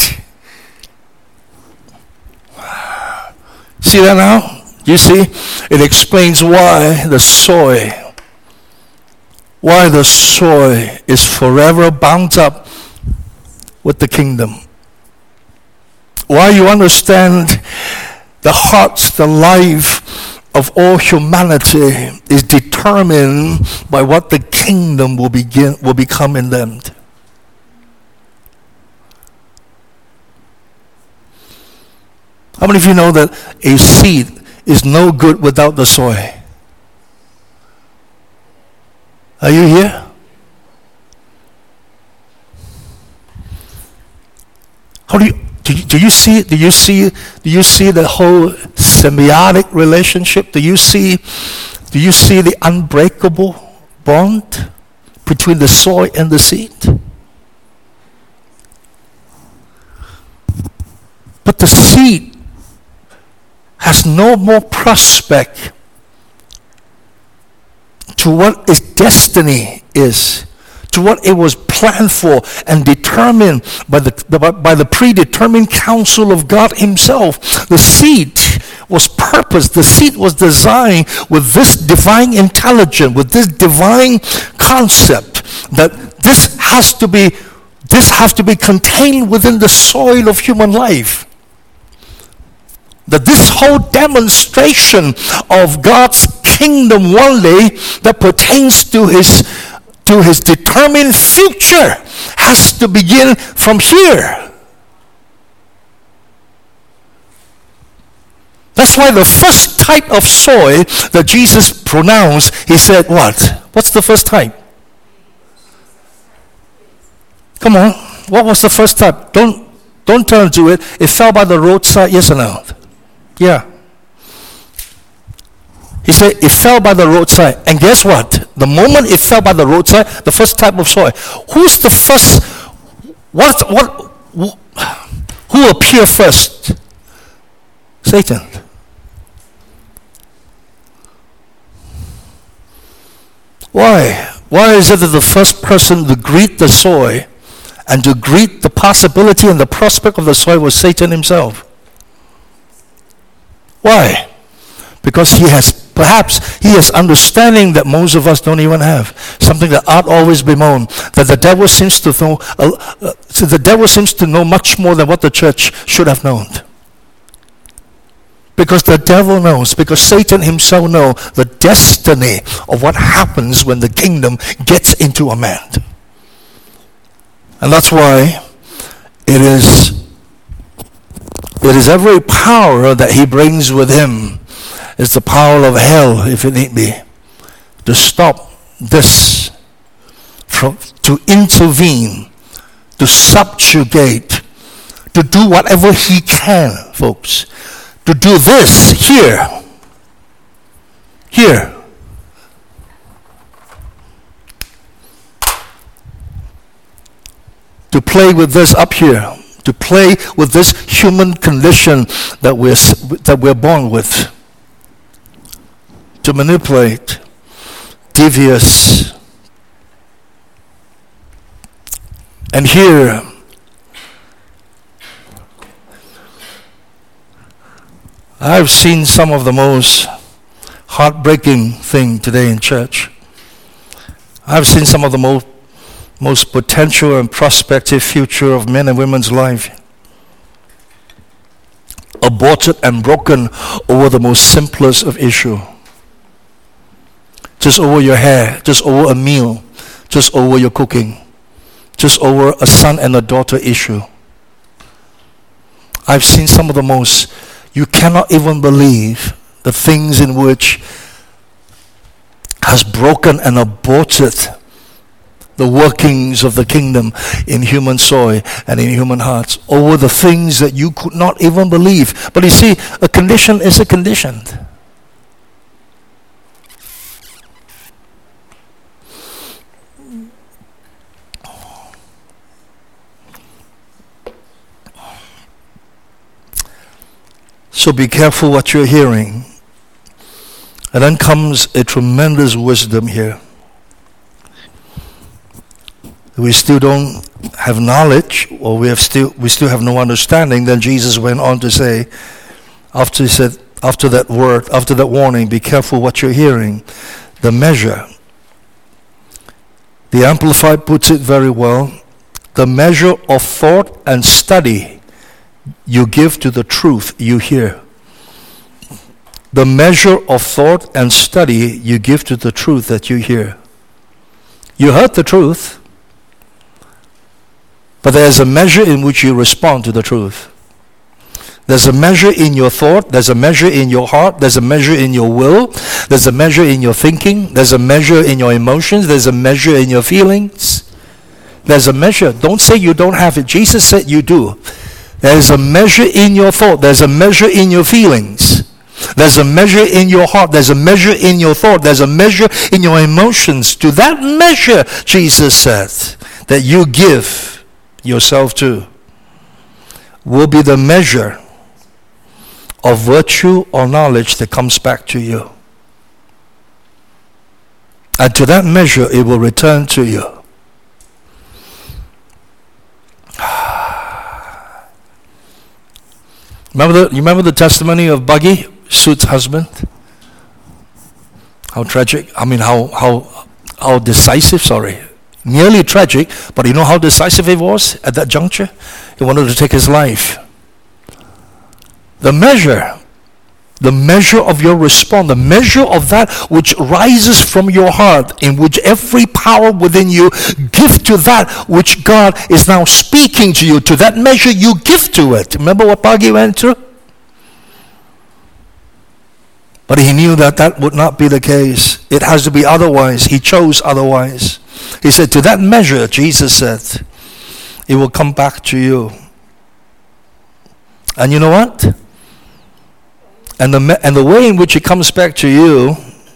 See that now? You see, it explains why the soil, why the soil is forever bound up with the kingdom. Why you understand the hearts, the life of all humanity is determined by what the kingdom will begin, will become in them. How many of you know that a seed is no good without the soil? Are you here? How do you do you, do you see do you see do you see the whole symbiotic relationship? Do you see do you see the unbreakable bond between the soil and the seed? But the seed has no more prospect to what its destiny is, to what it was planned for and determined by the, the by the predetermined counsel of God himself. The seed was purposed, the seed was designed with this divine intelligence, with this divine concept that this has to be this has to be contained within the soil of human life. That this whole demonstration of God's kingdom one day that pertains to his to his determined future has to begin from here. That's why the first type of soil that Jesus pronounced, he said what? What's the first type? Come on, what was the first type? Don't don't turn to it. It fell by the roadside, yes or no? Yeah. He said it fell by the roadside. And guess what? The moment it fell by the roadside, the first type of soil. Who's the first? What? What? Who appeared first? Satan. Why? Why is it that the first person to greet the soil and to greet the possibility and the prospect of the soil was Satan himself? Why? Because he has, perhaps, he has understanding that most of us don't even have. Something that ought always be known. That the devil seems to know, uh, uh, so the devil seems to know much more than what the church should have known. Because the devil knows, because Satan himself knows the destiny of what happens when the kingdom gets into a man. And that's why it is It is every power that he brings with him is the power of hell, if it need be, to stop this, from, to intervene, to subjugate, to do whatever he can, folks, to do this here, here. To play with this up here. To play with this human condition that we're that we're born with, to manipulate, devious, and here, I've seen some of the most heartbreaking thing today in church. I've seen some of the most most potential and prospective future of men and women's life aborted and broken over the most simplest of issue. just over your hair, just over a meal, just over your cooking, just over a son and a daughter issue. I've seen some of the most, you cannot even believe the things in which has broken and aborted the workings of the kingdom in human soil and in human hearts over the things that you could not even believe. But you see, a condition is a condition. So be careful what you're hearing. And then comes a tremendous wisdom here. We still don't have knowledge, or we have still we still have no understanding. Then Jesus went on to say, after he said, after that word, after that warning, be careful what you're hearing. The measure. The Amplified puts it very well. The measure of thought and study you give to the truth you hear. The measure of thought and study you give to the truth that you hear. You heard the truth, but there's a measure in which you respond to the truth. There's a measure in your thought, there's a measure in your heart, there's a measure in your will, there's a measure in your thinking, there's a measure in your emotions, there's a measure in your feelings. There's a measure. Don't say you don't have it. Jesus said you do. There's a measure in your thought, there's a measure in your feelings. There's a measure in your heart. There's a measure in your thought. There's a measure in your emotions. To that measure, Jesus said, that you give yourself to, will be the measure of virtue or knowledge that comes back to you. And to that measure, it will return to you. Remember the, you remember the testimony of Buggy, Suit's husband? How tragic. I mean, how how how decisive, sorry. Nearly tragic, but you know how decisive he was at that juncture? He wanted to take his life. The measure, the measure of your response, the measure of that which rises from your heart, in which every power within you give to that which God is now speaking to you. To that measure you give to it. Remember what Buggy went through? But he knew that that would not be the case. It has to be otherwise. He chose otherwise. He said, to that measure, Jesus said, it will come back to you. And you know what? And the, and the way in which it comes back to you,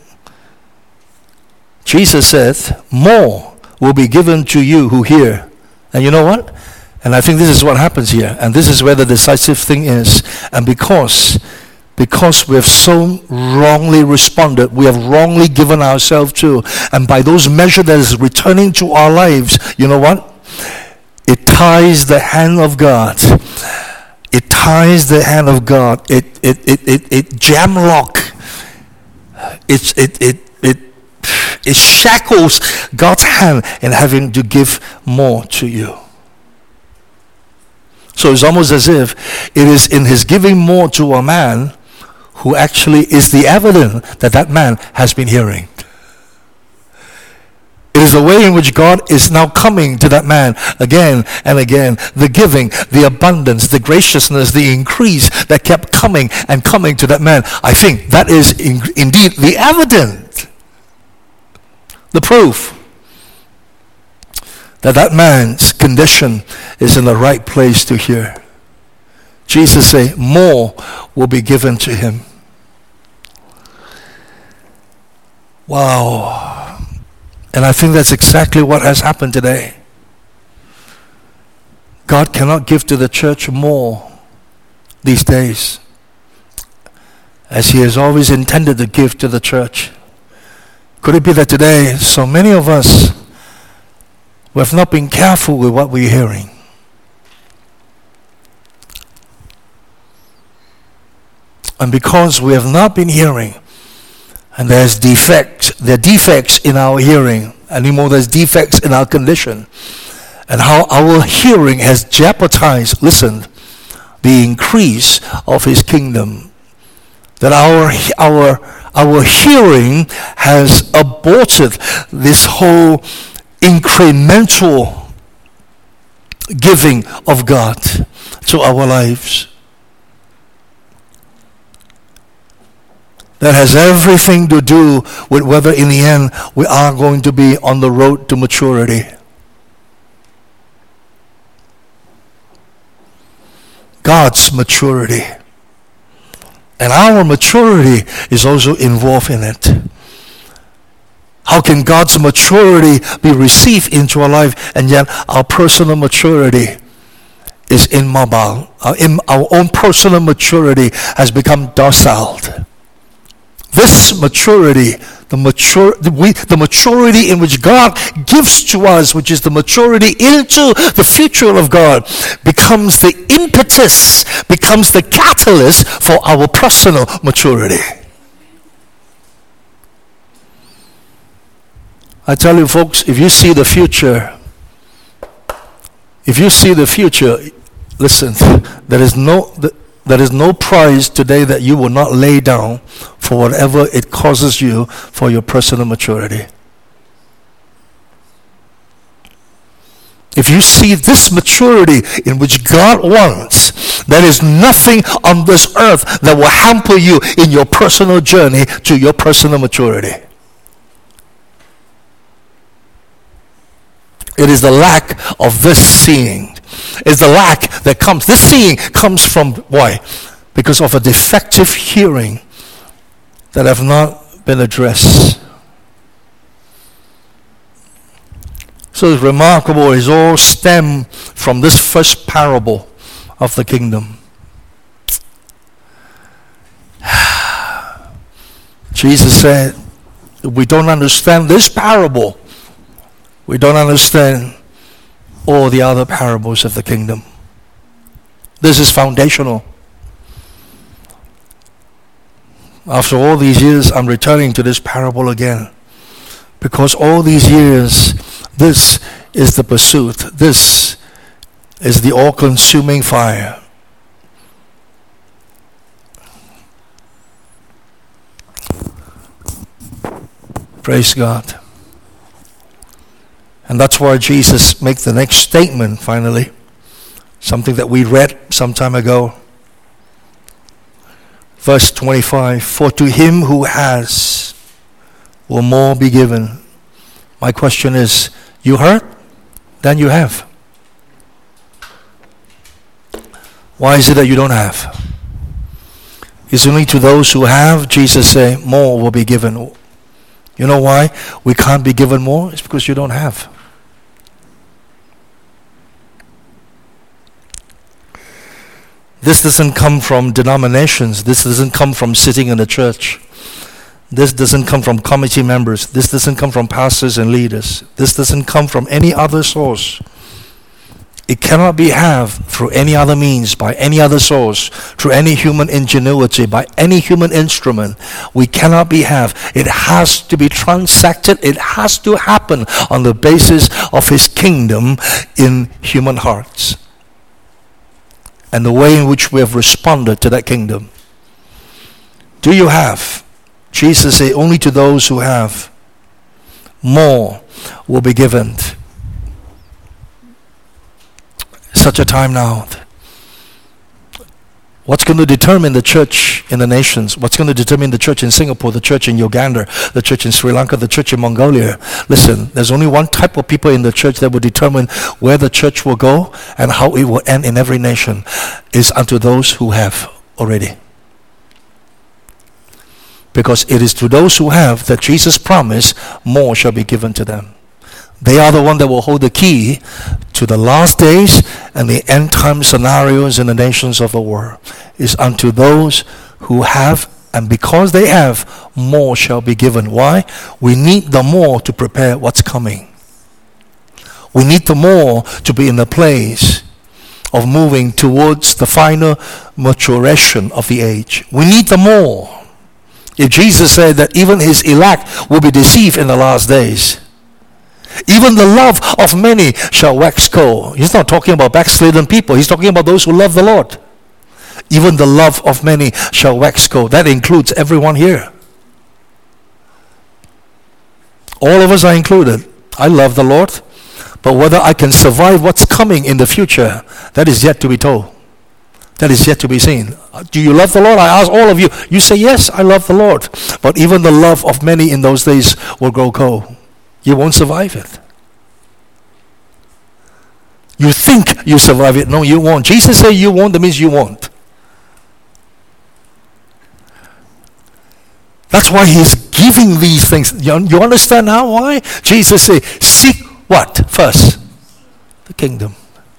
Jesus said, more will be given to you who hear. And you know what? And I think this is what happens here. And this is where the decisive thing is. And because Because we have so wrongly responded, we have wrongly given ourselves to, and by those measures that is returning to our lives, you know what? It ties the hand of God. It ties the hand of God. It it it it, it jam lock. It's it it it it shackles God's hand in having to give more to you. So it's almost as if it is in his giving more to a man who actually is the evidence that that man has been hearing. It is the way in which God is now coming to that man again and again. The giving, the abundance, the graciousness, the increase that kept coming and coming to that man. I think that is in, indeed the evidence, the proof that that man's condition is in the right place to hear. Jesus said, more will be given to him. Wow. And I think that's exactly what has happened today. God cannot give to the church more these days, as he has always intended to give to the church. Could it be that today, so many of us, we have not been careful with what we're hearing? And because we have not been hearing, and there's defects, there are defects in our hearing, anymore there's defects in our condition, and how our hearing has jeopardized, listen, the increase of his kingdom. that our our our hearing has aborted this whole incremental giving of God to our lives. That has everything to do with whether in the end we are going to be on the road to maturity. God's maturity. And our maturity is also involved in it. How can God's maturity be received into our life, and yet our personal maturity is immobile? Our, in, our own personal maturity has become docile. This maturity, the mature, the, we, the maturity in which God gives to us, which is the maturity into the future of God, becomes the impetus, becomes the catalyst for our personal maturity. I tell you folks, if you see the future, if you see the future, listen, there is no... The, There is no price today that you will not lay down for whatever it causes you for your personal maturity. If you see this maturity in which God wants, there is nothing on this earth that will hamper you in your personal journey to your personal maturity. It is the lack of this seeing. It's the lack that comes. This seeing comes from why? Because of a defective hearing that have not been addressed. So it's remarkable. It's all stem from this first parable of the kingdom. Jesus said, we don't understand this parable. We don't understand all the other parables of the kingdom. This is foundational. After all these years, I'm returning to this parable again. Because all these years, this is the pursuit. This is the all-consuming fire. Praise God. And that's why Jesus makes the next statement finally. Something that we read some time ago. Verse twenty-five, for to him who has will more be given. My question is, you heard? Then you have. Why is it that you don't have? It's only to those who have, Jesus said, more will be given. You know why we can't be given more? It's because you don't have. This doesn't come from denominations. This doesn't come from sitting in the church. This doesn't come from committee members. This doesn't come from pastors and leaders. This doesn't come from any other source. It cannot be had through any other means, by any other source, through any human ingenuity, by any human instrument. We cannot be had. It has to be transacted. It has to happen on the basis of His kingdom in human hearts. And the way in which we have responded to that kingdom. Do you have? Jesus said, only to those who have, more will be given. Such a time now. What's going to determine the church in the nations? What's going to determine the church in Singapore, the church in Uganda, the church in Sri Lanka, the church in Mongolia? Listen, there's only one type of people in the church that will determine where the church will go and how it will end in every nation. Is unto those who have already. Because it is to those who have that Jesus promised, more shall be given to them. They are the one that will hold the key to the last days and the end time scenarios in the nations of the world. Is unto those who have, and because they have, more shall be given. Why? We need the more to prepare what's coming. We need the more to be in the place of moving towards the final maturation of the age. We need the more. If Jesus said that even His elect will be deceived in the last days, even the love of many shall wax cold. He's not talking about backslidden people. He's talking about those who love the Lord. Even the love of many shall wax cold. That includes everyone here. All of us are included. I love the Lord, but whether I can survive what's coming in the future, that is yet to be told. That is yet to be seen. Do you love the Lord? I ask all of you. You say, yes, I love the Lord. But even the love of many in those days will grow cold. You won't survive it. You think you survive it. No, you won't. Jesus said you won't. That means you won't. That's why he's giving these things. You, you understand now why? Jesus said, seek what first? The kingdom.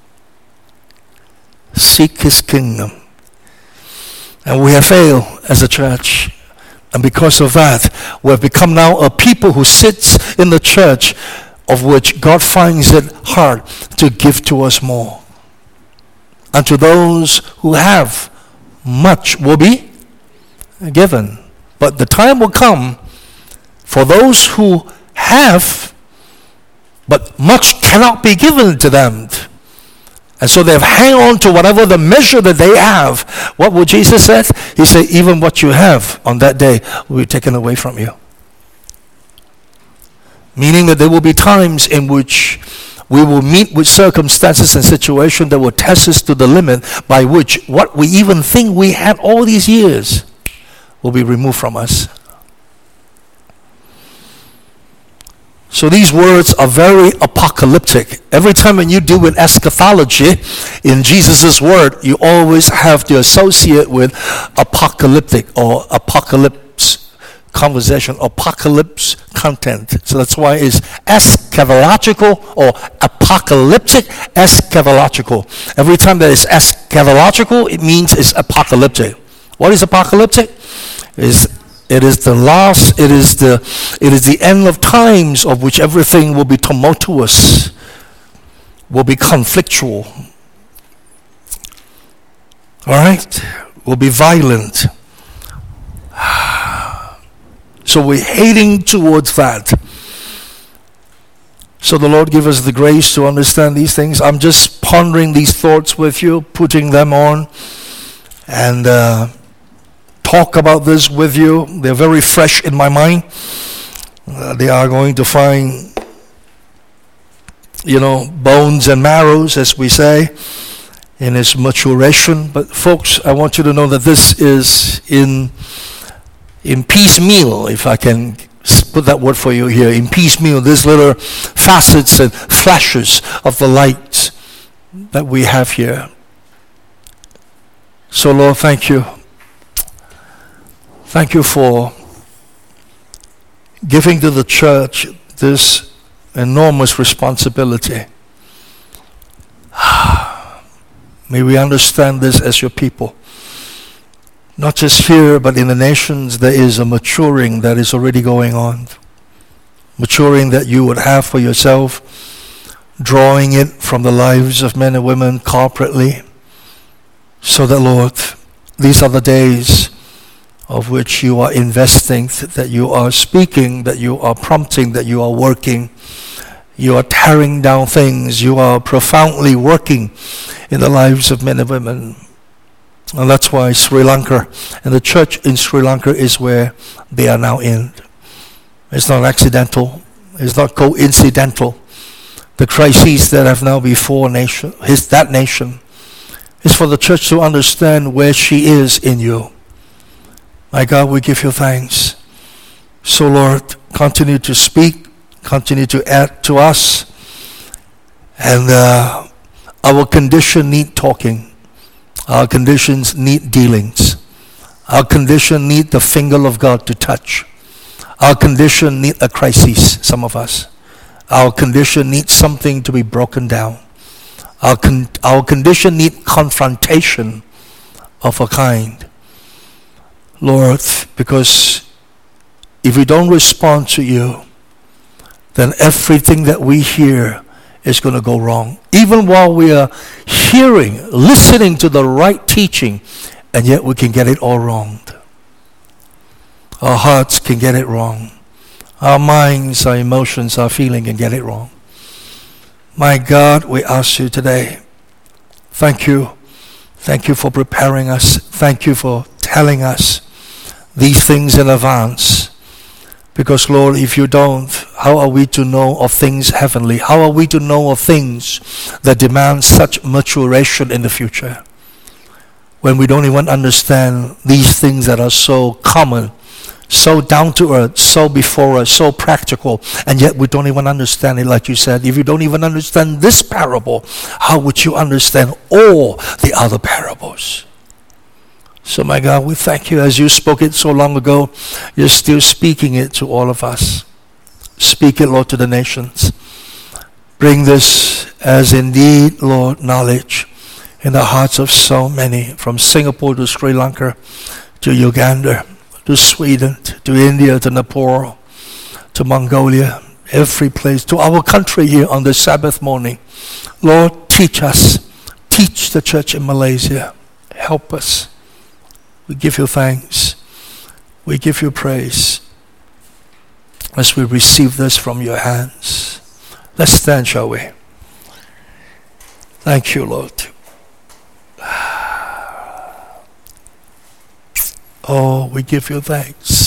Seek his kingdom. And we have failed as a church. And because of that, we have become now a people who sits in the church, of which God finds it hard to give to us more. And to those who have, much will be given. But the time will come for those who have, but much cannot be given to them. And so they've hang on to whatever the measure that they have. What would Jesus said? He said, even what you have on that day will be taken away from you. Meaning that there will be times in which we will meet with circumstances and situations that will test us to the limit by which what we even think we had all these years will be removed from us. So these words are very apocalyptic. Every time when you deal with eschatology in Jesus' word, you always have to associate with apocalyptic or apocalypse conversation, apocalypse content. So that's why it's eschatological or apocalyptic, eschatological. Every time that is eschatological, it means it's apocalyptic. What is apocalyptic? Is It is the last, it is the it is the end of times, of which everything will be tumultuous, will be conflictual. Alright? Will be violent. So we're heading towards that. So the Lord give us the grace to understand these things. I'm just pondering these thoughts with you, putting them on, and uh talk about this with you. They're very fresh in my mind. Uh, they are going to find, you know, bones and marrows, as we say, in its maturation. But folks, I want you to know that this is in in piecemeal, if I can put that word for you here, in piecemeal, these little facets and flashes of the light that we have here. So Lord, thank you. Thank you for giving to the church this enormous responsibility. May we understand this as your people. Not just here, but in the nations, there is a maturing that is already going on. Maturing that you would have for yourself, drawing it from the lives of men and women corporately. So that, Lord, these are the days of which you are investing, that you are speaking, that you are prompting, that you are working. You are tearing down things. You are profoundly working in the lives of men and women. And that's why Sri Lanka and the church in Sri Lanka is where they are now in. It's not accidental. It's not coincidental. The crises that have now before nation, his, that nation, is for the church to understand where she is in you. My God, we give you thanks. So Lord, continue to speak, continue to add to us. And uh, our condition need talking. Our conditions need dealings. Our condition need the finger of God to touch. Our condition need a crisis, some of us. Our condition needs something to be broken down. Our, con- our condition need confrontation of a kind. Lord, because if we don't respond to you, then everything that we hear is going to go wrong. Even while we are hearing, listening to the right teaching, and yet we can get it all wrong. Our hearts can get it wrong. Our minds, our emotions, our feeling can get it wrong. My God, we ask you today, thank you Thank you for preparing us. Thank you for telling us these things in advance. Because, Lord, if you don't, how are we to know of things heavenly? How are we to know of things that demand such maturation in the future? When we don't even understand these things that are so common, so down to earth, so before us, so practical, and yet we don't even understand it. Like you said, if you don't even understand this parable, how would you understand all the other parables? So, my God, we thank you. As you spoke it so long ago, you're still speaking it to all of us. Speak it, Lord, to the nations. Bring this as indeed, Lord, knowledge in the hearts of so many, from Singapore to Sri Lanka, to Uganda, to Sweden, to India, to Nepal, to Mongolia, every place, to our country here on the Sabbath morning. Lord, teach us. Teach the church in Malaysia. Help us. We give you thanks. We give you praise as we receive this from your hands. Let's stand, shall we? Thank you, Lord. Oh, we give you thanks.